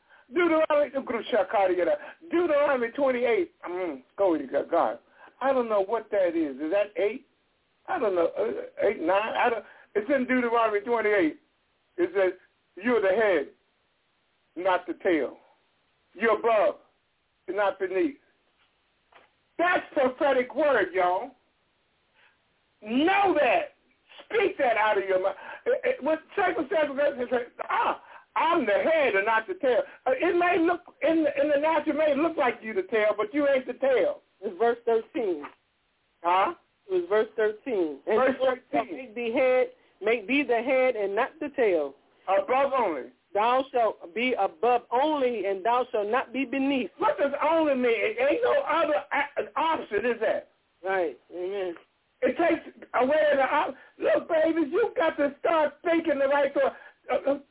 Deuteronomy 28. Go with you, God. I don't know what that is. Is that 8? I don't know. 8, 9? It's in Deuteronomy 28. It says, you're the head, not the tail. You're above, not beneath. That's prophetic word, y'all. Know that. Speak that out of your mouth. With circumstances, I'm the head and not the tail. It may look, in the natural, it may look like you the tail, but you ain't the tail. It's verse 13. Huh? It was verse 13. And verse 13. Make thee the head and not the tail. Above only. Thou shalt be above only, and thou shalt not be beneath. What does only mean? It ain't no other option, is that? Right. Amen. It takes away the option. Look, babies, you got to start thinking the right thought.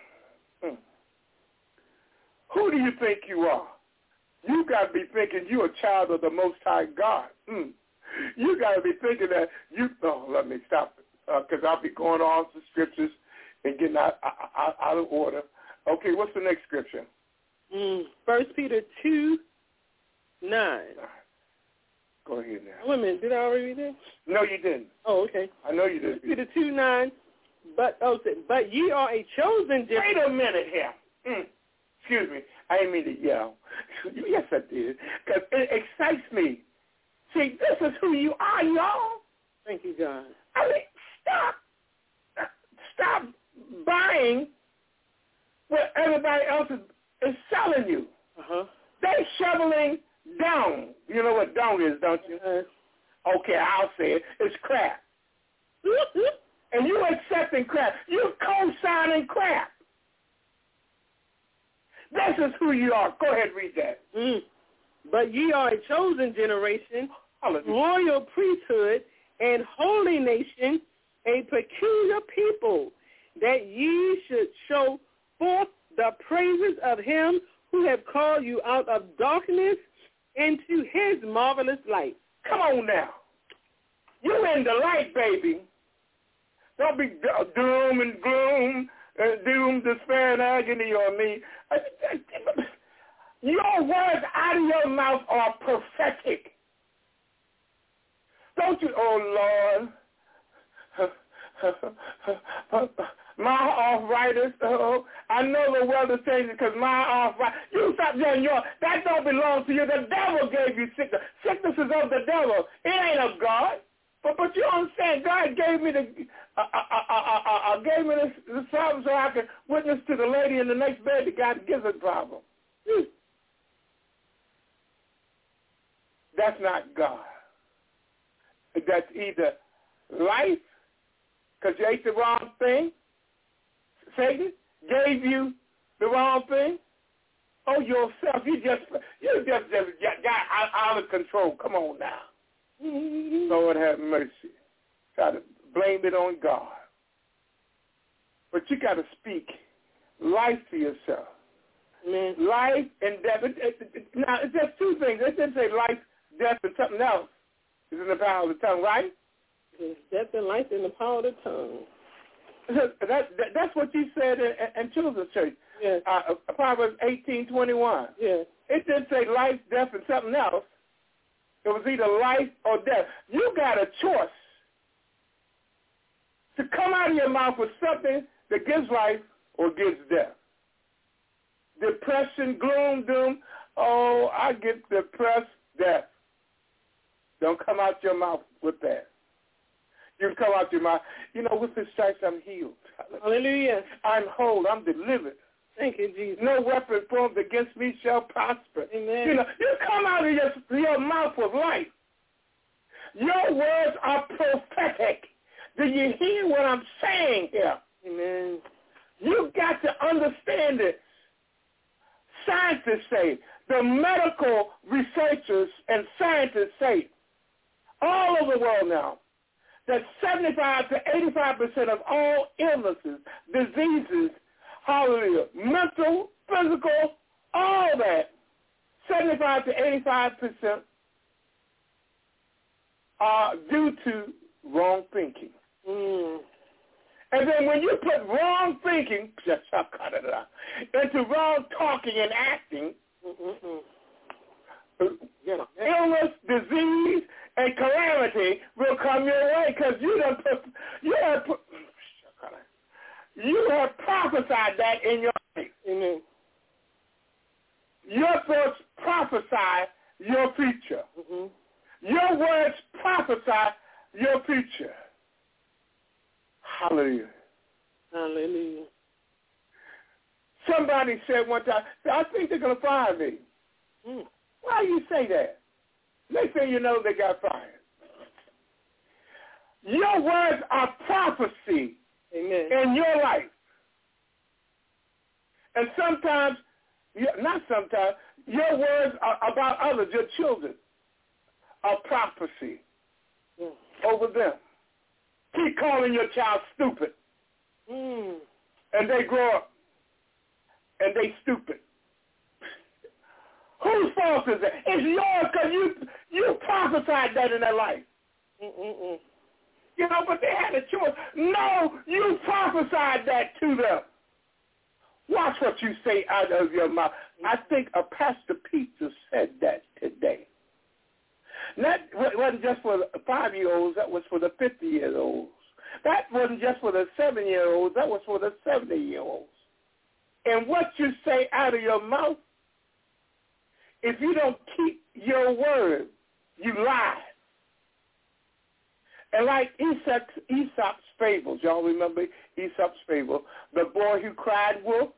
Who do you think you are? You got to be thinking you're a child of the Most High God. You got to be thinking that let me stop it, because I'll be going on to scriptures and getting out of order. Okay, what's the next scripture? 1 Peter 2:9. Go ahead now. Wait a minute, did I already read that? No, you didn't. Oh, okay. I know you didn't. Peter 2:9. But ye are a chosen generation. Wait a minute here. Excuse me. I didn't mean to yell. Yes, I did. Because it excites me. See, this is who you are, y'all. Thank you, God. I mean, stop buying what everybody else is selling you. They're shoveling down. You know what down is, don't you? Okay, I'll say it. It's crap. And you accepting crap. You're co-signing crap. This is who you are. Go ahead, read that. But ye are a chosen generation, royal priesthood, and holy nation, a peculiar people. that ye should show forth the praises of him who have called you out of darkness into his marvelous light. Come on now. You in the light, baby. Don't be doom and gloom, doom, despair, and agony on me. Your words out of your mouth are prophetic. Don't you, oh Lord, my arthritis, I know the world is changing because my arthritis, you stop saying that don't belong to you. The devil gave you sickness. Sickness is of the devil. It ain't of God. But you understand, God gave me the problem so I could witness to the lady in the next bed that got a gizzard problem. That's not God. That's either life, because you ate the wrong thing. Satan gave you the wrong thing. Oh, yourself, you just got out of control. Come on now. Lord have mercy. Try to blame it on God. But you got to speak life to yourself. Amen. Life and death. Now, it's just two things. It didn't say life, death, and something else. It's in the power of the tongue, right? Death and life in the power of the tongue. That's what you said in Children's Church. Yes. Proverbs 18:21. Yes. It didn't say life, death, and something else. It was either life or death. You got a choice to come out of your mouth with something that gives life or gives death. Depression, gloom, doom. Oh, I get depressed, death. Don't come out your mouth with that. You come out your mouth. With his stripes I'm healed. Hallelujah. I'm whole. I'm delivered. Thank you, Jesus. No weapon formed against me shall prosper. Amen. You come out of your mouth with life. Your words are prophetic. Do you hear what I'm saying here? Amen. You've got to understand it. Scientists say, the medical researchers and scientists say, all over the world now, that 75 to 85% of all illnesses, diseases, hallelujah, mental, physical, all that, 75 to 85% are due to wrong thinking. And then when you put wrong thinking into wrong talking and acting, illness, disease, and calamity will come your way because you have prophesied that in your life. Amen. Your thoughts prophesy your future. Your words prophesy your future. Hallelujah. Hallelujah. Somebody said one time, I think they're going to fire me. Why do you say that? Next thing you know, they got fired. Your words are prophecy. Amen. In your life. And sometimes, not sometimes, your words are about others, your children, are prophecy over them. Keep calling your child stupid. And they grow up and they stupid. Whose fault is it? It's yours because you prophesied that in their life. But they had a choice. No, you prophesied that to them. Watch what you say out of your mouth. I think a Pastor Peter said that today. That wasn't just for the 5-year-olds. That was for the 50-year-olds. That wasn't just for the 7-year-olds. That was for the 70-year-olds. And what you say out of your mouth, if you don't keep your word, you lie. And like Aesop's fables, y'all remember Aesop's fable, the boy who cried wolf?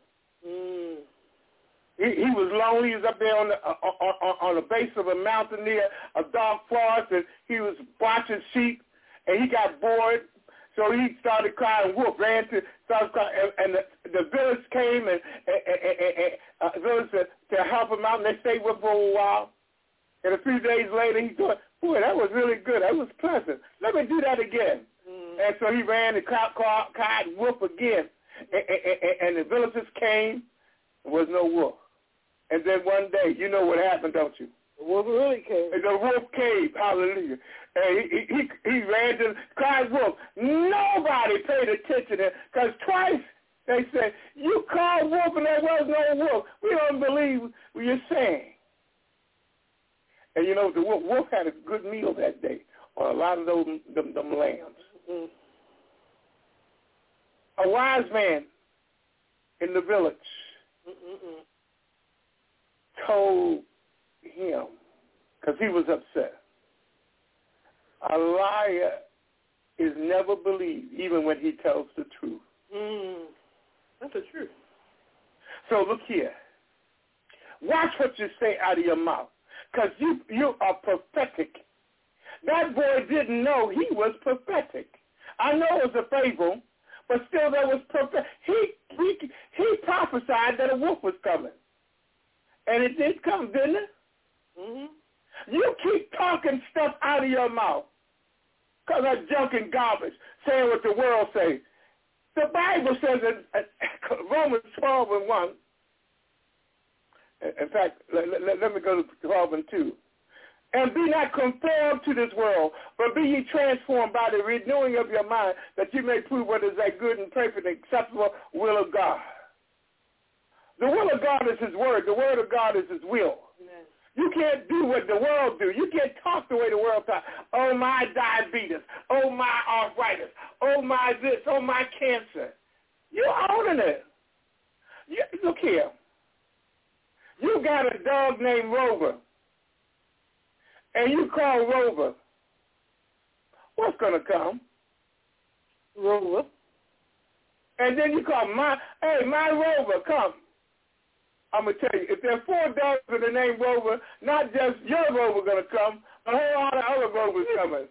He was lonely. He was up there on the base of a mountain near a dark forest, and he was watching sheep, and he got bored. So he started crying wolf, started crying, and the village came and village to help him out, and they stayed with him for a while. And a few days later, he thought, boy, that was really good. That was pleasant. Let me do that again. And so he ran the crowd cried wolf again. And the villagers came. There was no wolf. And then one day, you know what happened, don't you? The wolf really came. The wolf came, hallelujah. And he ran to cried wolf. Nobody paid attention to him because twice they said, you called wolf and there was no wolf. We don't believe what you're saying. And you know, the wolf had a good meal that day on a lot of them lambs. Mm-hmm. A wise man in the village told him, because he was upset, a liar is never believed, even when he tells the truth. That's the truth. So look here. Watch what you say out of your mouth, because you are prophetic. That boy didn't know he was prophetic. I know it was a fable, but still there was prophetic. He prophesied that a wolf was coming. And it did come, didn't it? Mm-hmm. You keep talking stuff out of your mouth because of junk and garbage, saying what the world says. The Bible says in Romans 12:1, in fact, let me go to 12:2. And be not conformed to this world, but be ye transformed by the renewing of your mind, that you may prove what is that good and perfect and acceptable will of God. The will of God is his word. The word of God is his will. Amen. You can't do what the world do. You can't talk the way the world talks. Oh, my diabetes. Oh, my arthritis. Oh, my this. Oh, my cancer. You're owning it. Look here. You got a dog named Rover, and you call Rover. What's going to come? Rover. And then you call my Rover, come. I'm going to tell you, if there are 4 dogs with the name Rover, not just your Rover going to come, a whole lot of other Rovers coming.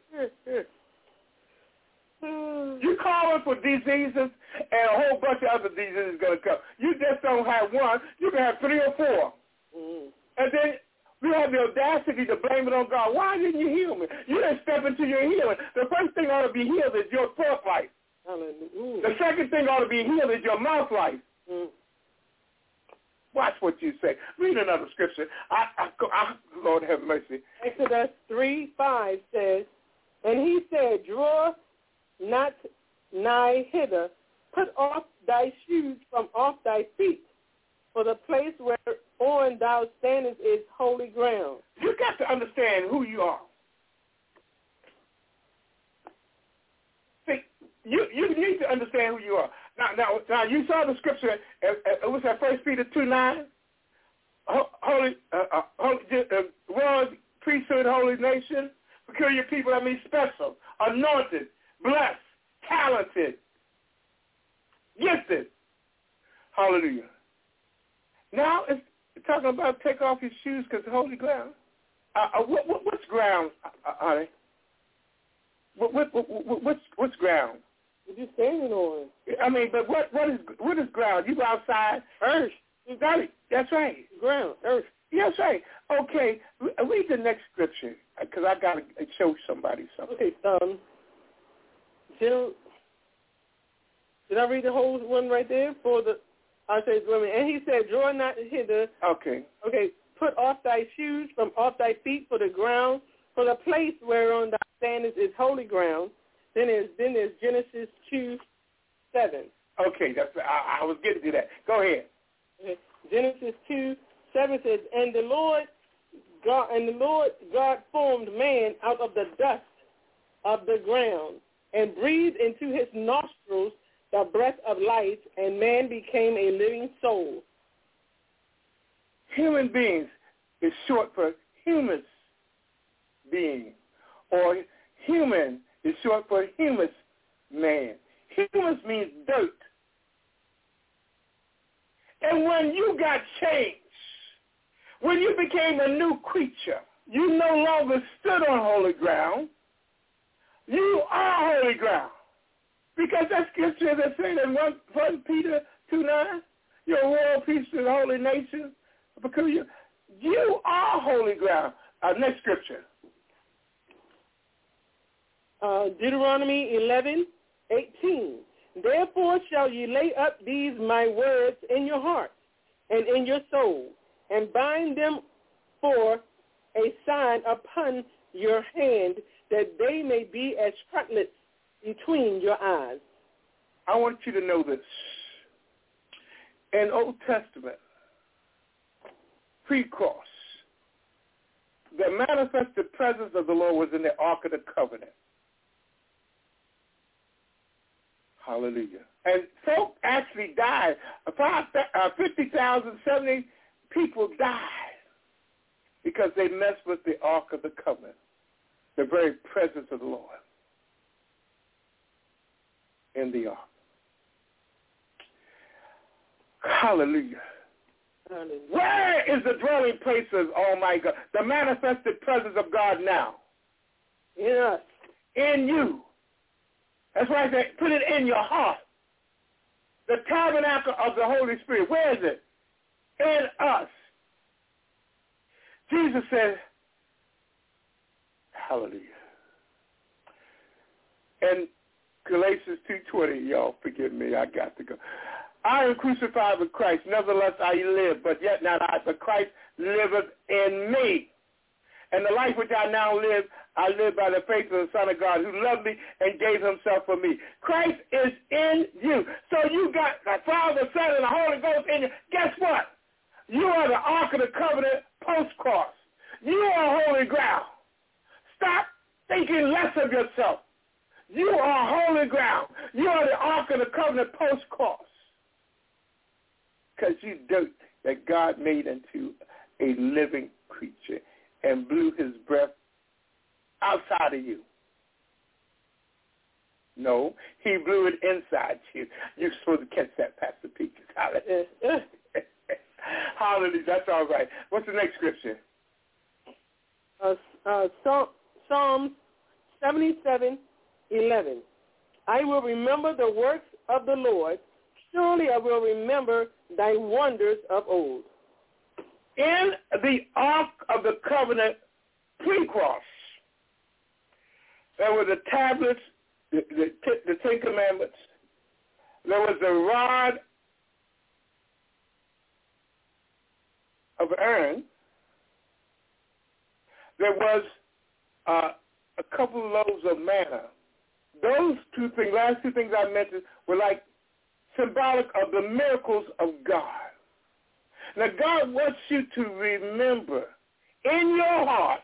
You calling for diseases, and a whole bunch of other diseases going to come. You just don't have one. You can have 3 or 4. And then you have the audacity to blame it on God. Why didn't you heal me? You didn't step into your healing. The first thing ought to be healed is your thought life. The second thing ought to be healed is your mouth life. Watch what you say. Read another scripture. Lord have mercy. Exodus 3:5 says, and he said, draw not nigh hither, put off thy shoes from off thy feet, for the place whereon thou standest is holy ground. You got to understand who you are. See, you need to understand who you are. Now, you saw the scripture. It was that 1 Peter 2:9. Holy, royal priesthood, holy nation, peculiar people. That means special, anointed, blessed, talented, gifted. Hallelujah. Now it's talking about take off your shoes because it's holy ground. What's ground, honey? What's ground? What you standing on? I mean, but what is ground? You go outside. Earth. You got it. That's right. Ground. Earth. That's right. Okay. Read the next scripture because I got to show somebody something. Okay. Did I read the whole one right there for the? I said, and he said, draw not hither. Okay. Okay. Put off thy shoes from off thy feet, for the ground, for the place whereon thou standest is holy ground. Then there's Genesis 2:7. Okay, I was getting to that. Go ahead. Okay. Genesis 2:7 says, and the Lord God formed man out of the dust of the ground, and breathed into his nostrils the breath of life, and man became a living soul. Human beings is short for humus being, or human is short for humus man. Humus means dirt. And when you got changed, when you became a new creature, you no longer stood on holy ground. You are holy ground. Because that scripture that says in 1 Peter 2:9, you're a royal priesthood, holy nation, peculiar. You are holy ground. Next scripture. Deuteronomy 18. Therefore shall ye lay up these my words in your heart and in your soul, and bind them for a sign upon your hand, that they may be as frontlets between your eyes. I want you to know this. In Old Testament, pre-cross, the manifested presence of the Lord was in the Ark of the Covenant. Hallelujah. And folk actually died. 50,000, 70 people died because they messed with the Ark of the Covenant, the very presence of the Lord in the Ark. Hallelujah. Hallelujah. Where is the dwelling place of Almighty God? The manifested presence of God now. In us. In you. That's why I say put it in your heart. The tabernacle of the Holy Spirit. Where is it? In us. Jesus said, hallelujah. And Galatians 2:20, y'all forgive me, I got to go. I am crucified with Christ, nevertheless I live, but yet not I, but Christ liveth in me. And the life which I now live, I live by the faith of the Son of God, who loved me and gave himself for me. Christ is in you. So you got the Father, Son, and the Holy Ghost in you. Guess what? You are the Ark of the Covenant post-cross. You are holy ground. Stop thinking less of yourself. You are holy ground. You are the Ark of the Covenant post-cross. Because you dirt that God made into a living creature and blew his breath outside of you. No, he blew it inside you. You're supposed to catch that, Pastor Peaches. Hallelujah. Hallelujah. That's all right. What's the next scripture? Psalms 77:11. I will remember the works of the Lord. Surely I will remember thy wonders of old. In the Ark of the Covenant pre-cross, there were the tablets, the Ten Commandments. There was the rod of Aaron. There was a couple of loaves of manna. Those two things, last two things I mentioned, were like symbolic of the miracles of God. Now, God wants you to remember in your heart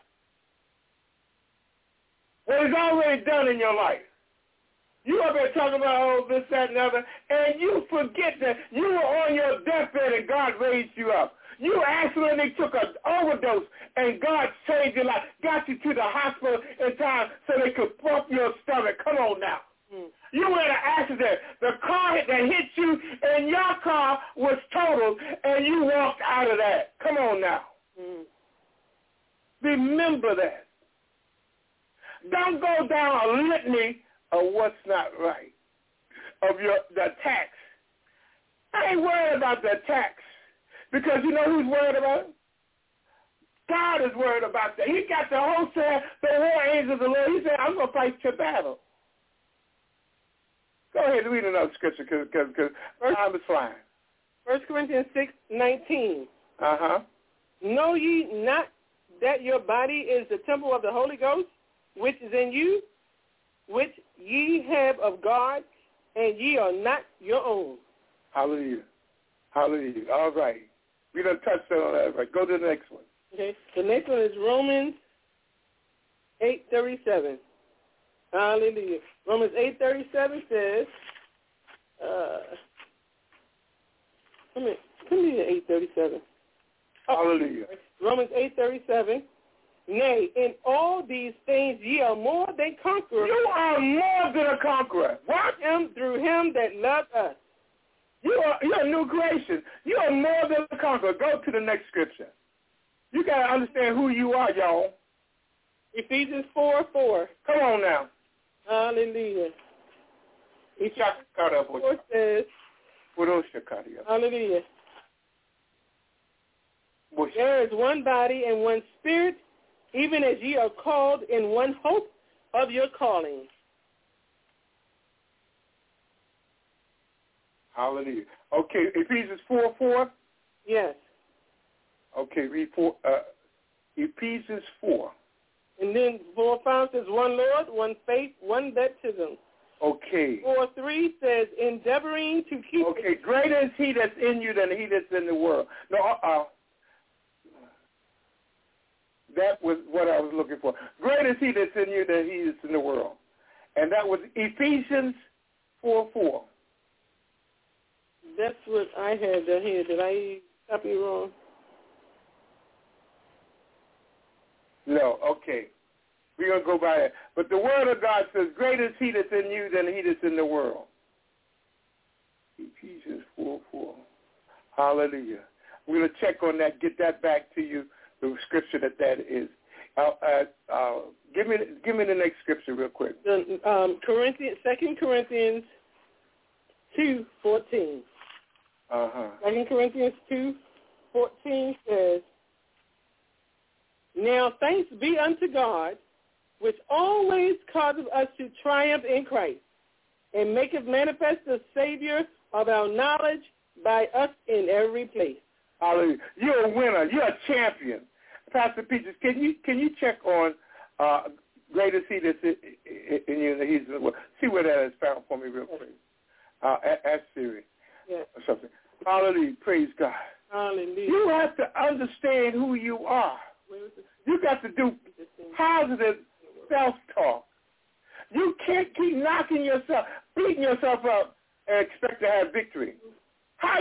what he's already done in your life. You up there talking about, oh, this, that, and the other, and you forget that you were on your deathbed and God raised you up. You accidentally took an overdose and God saved your life, got you to the hospital in time so they could pump your stomach. Come on now. You were in an accident. The car that hit you and your car was totaled and you walked out of that. Come on now. Remember that. Don't go down a litany of what's not right, of the tax. I ain't worried about the tax because you know who's worried about it? God is worried about that. He got the whole set, the war angels of the Lord. He said, I'm going to fight your battle. Go ahead and read another scripture because time is flying. 1 Corinthians 6:19. Know ye not that your body is the temple of the Holy Ghost, which is in you, which ye have of God, and ye are not your own. Hallelujah. Hallelujah. All right. We done touched on that. Right. Go to the next one. Okay. The next one is Romans 8:37. Hallelujah. Romans 8:37 says, let me 8:37. Hallelujah. Romans 8:37. Nay, in all these things ye are more than conquerors. You are more than a conqueror. What? Through him that loved us. You're a new creation. You are more than a conqueror. Go to the next scripture. You got to understand who you are, y'all. Ephesians 4:4. Come on now. Hallelujah. Ephesians 4 says, hallelujah. There is one body and one spirit, even as ye are called in one hope of your calling. Hallelujah. Okay, Ephesians 4:4. Yes. Okay, read Ephesians 4. And then 4:5 says, one Lord, one faith, one baptism. Okay. 4:3 says, endeavoring to keep. Okay, greater is he that's in you than he that's in the world. No, that was what I was looking for. Greater is he that's in you than he is in the world. And that was Ephesians 4:4. That's what I had here. Did I copy wrong? No, okay. We're going to go by that. But the word of God says, greater is he that's in you than he that's in the world. Ephesians 4:4. Hallelujah. We're going to check on that, get that back to you, the scripture that is. Give me the next scripture real quick. 2 Corinthians 2:14. 2 Corinthians 2:14 says, now thanks be unto God, which always causes us to triumph in Christ, and maketh manifest the Savior of our knowledge by us in every place. Hallelujah. You're a winner. You're a champion. Pastor Peaches, can you check on greater is he that's in you than he's in the world? See where that is found for me real quick. Ask Siri or something. Hallelujah. Praise God. Hallelujah. You have to understand who you are. You got to do positive self-talk. You can't keep knocking yourself, beating yourself up, and expect to have victory. How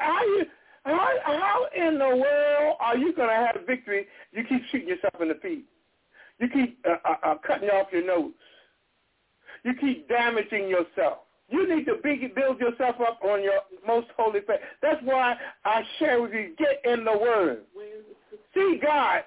in the world are you going to have victory? You keep shooting yourself in the feet. You keep cutting off your nose. You keep damaging yourself. You need to build yourself up on your most holy faith. That's why I share with you, get in the Word. See God's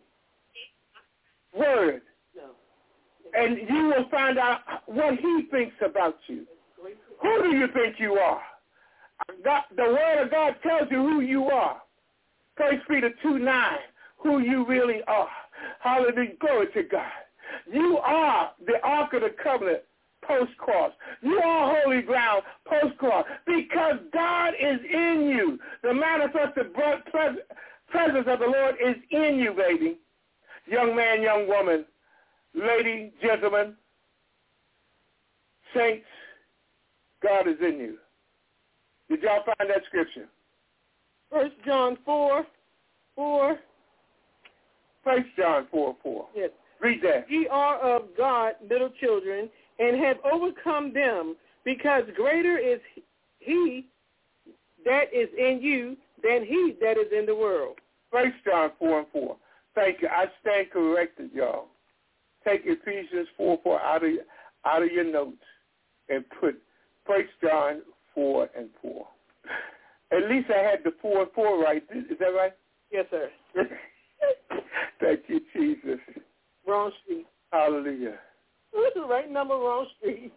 Word. And you will find out what he thinks about you. Who do you think you are? The Word of God tells you who you are. 1 Peter 2:9, who you really are. Hallelujah. Glory to God. You are the Ark of the Covenant post-cross. You are holy ground post-cross because God is in you. The manifested presence of the Lord is in you, baby. Young man, young woman, lady, gentlemen, saints, God is in you. Did y'all find that scripture? 1 John 4:4. 1 John 4:4. Yes. Read that. Ye are of God, little children, and have overcome them, because greater is he that is in you than he that is in the world. 1 John 4:4. Thank you. I stand corrected, y'all. Take Ephesians 4:4 out of your notes and put 1 John 4:4. At least I had the 4:4 right. Is that right? Yes, sir. Thank you, Jesus. Wrong street. Hallelujah. Right number, wrong street.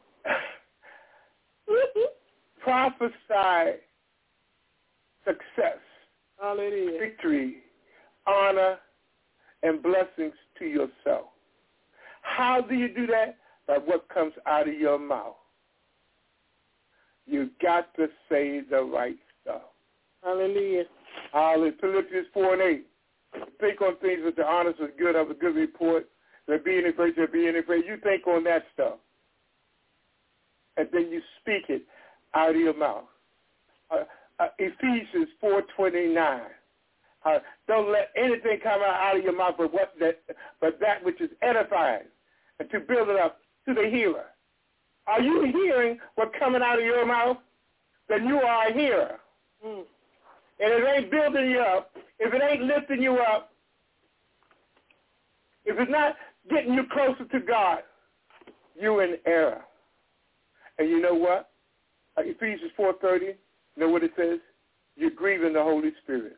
Prophesy success, hallelujah, victory, honor, and blessings to yourself. How do you do that? By what comes out of your mouth. You got to say the right stuff. Hallelujah. Hallelujah. Philippians 4:8. Think on things with the honest, with good, of a good report. There be any praise, there be any praise. You think on that stuff. And then you speak it out of your mouth. Ephesians 4:29. Don't let anything come out of your mouth but that which is edifying, and to build it up to the hearer. Are you hearing what's coming out of your mouth? Then you are a hearer. And if it ain't building you up, if it ain't lifting you up, if it's not getting you closer to God, you're in error. And you know what? Ephesians 4:30, you know what it says? You're grieving the Holy Spirit.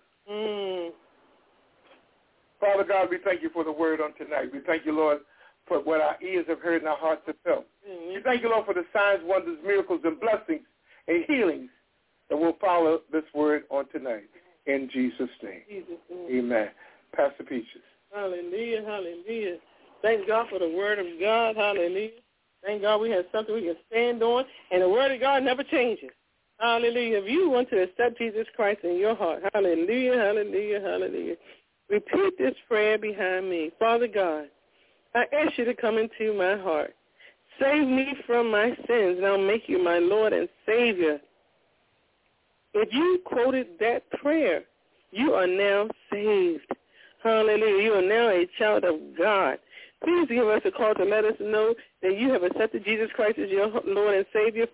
Father God, we thank you for the word on tonight. We thank you, Lord, for what our ears have heard and our hearts have felt. We thank you, Lord, for the signs, wonders, miracles, and blessings and healings that will follow this word on tonight. In Jesus' name. Amen. Pastor Peaches. Hallelujah, hallelujah. Thank God for the word of God. Hallelujah. Thank God we have something we can stand on. And the word of God never changes. Hallelujah. If you want to accept Jesus Christ in your heart, hallelujah, hallelujah, hallelujah. Repeat this prayer behind me. Father God, I ask you to come into my heart. Save me from my sins, and I'll make you my Lord and Savior. If you quoted that prayer, you are now saved. Hallelujah. You are now a child of God. Please give us a call to let us know that you have accepted Jesus Christ as your Lord and Savior.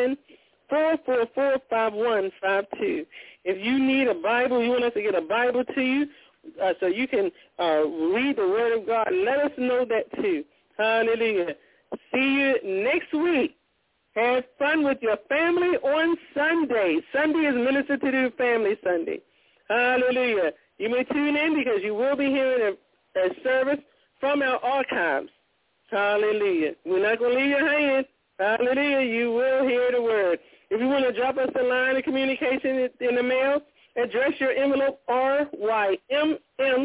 410-444-5152. If you need a Bible, you want us to get a Bible to you so you can read the Word of God, let us know that too. Hallelujah. See you next week. Have fun with your family on Sunday. Sunday is Minister to the Family Sunday. Hallelujah. You may tune in because you will be hearing a service from our archives. Hallelujah. We're not going to leave your hand. Hallelujah. You will hear the word. If you want to drop us a line of communication in the mail, address your envelope RYMM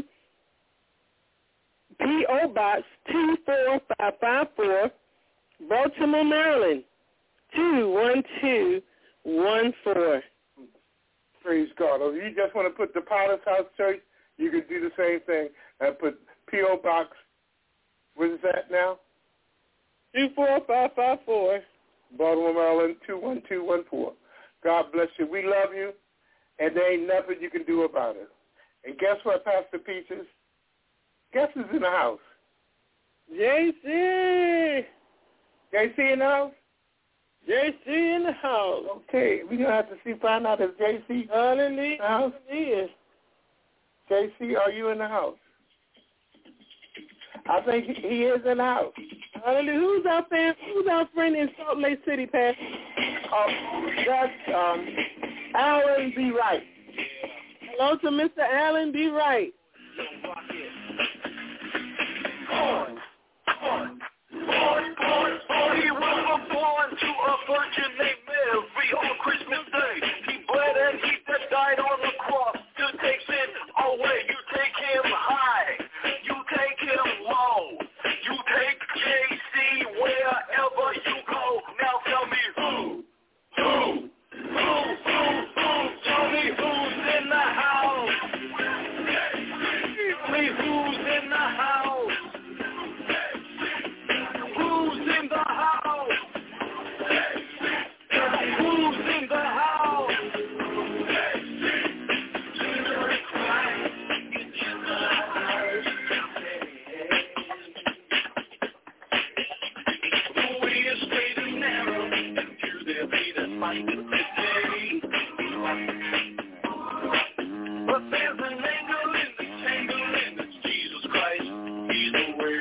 P.O. Box 24554, Baltimore, Maryland 21214. Praise God. Or if you just want to put the Potter's House Church, you can do the same thing and put P.O. Box, what is that now? 24554. Baltimore, Maryland 21214. God bless you. We love you, and there ain't nothing you can do about it. And guess what, Pastor Peaches? Guess who's in the house? JC. JC in the house? JC in the house. Okay, we're going to have to find out if JC in the house. JC, are you in the house? I think he is in the house. Hallelujah. Who's our friend in Salt Lake City, Pastor? That's Alan B. Wright. Hello to Mr. Alan B. Wright. He was born to a virgin named Mary on Christmas Day. He bled and he that died on the cross to take sin away. You take him high, you take him low, you take JC wherever you go. Now tell me who? Tell me who's in the house. Tell me who's in the house. Who's in the house? Who's in the house? Jesus Christ is in the house. The way is straight and narrow, and few there be that find it today. But there's an angle in the tangle, and it's Jesus Christ. He's the way.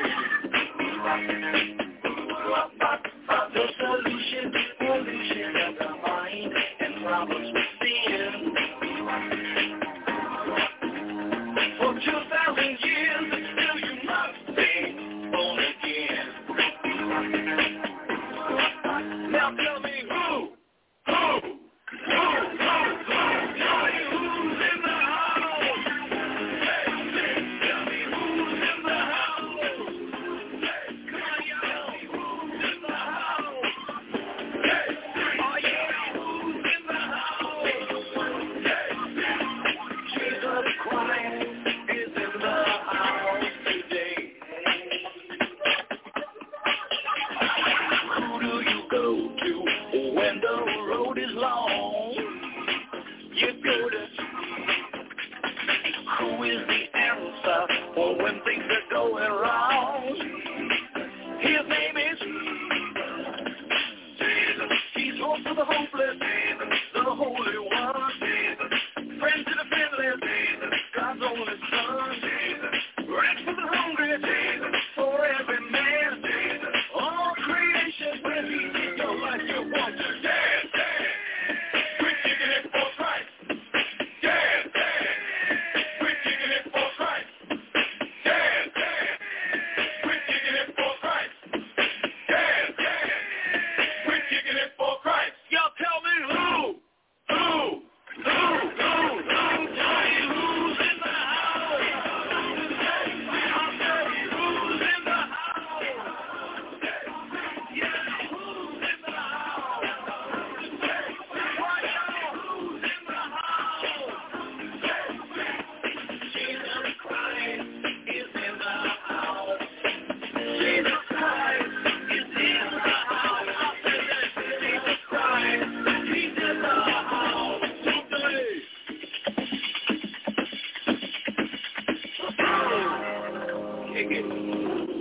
The solution to pollution of the mind and problems with sin. For 2,000 years, still you must be born again. Now tell me who? Tell me who's in the house? Tell me who's in the house? Come on, y'all. Who's in the house? Oh, yeah. Who's in the house? Jesus Christ is in the house today. Who do you go to when the road is long? You go to who is the answer for when things are going wrong? His name is Jesus. He's hope for the hopeless, the Holy One, friend to the friendless, God's only Son, rest for the hungry, for every man, all creation, when He's in your life, you want to dance. Quit kicking it for Christ. Dance. Quit kicking it for Christ. Dance. Quit kicking it for Christ. Kick it.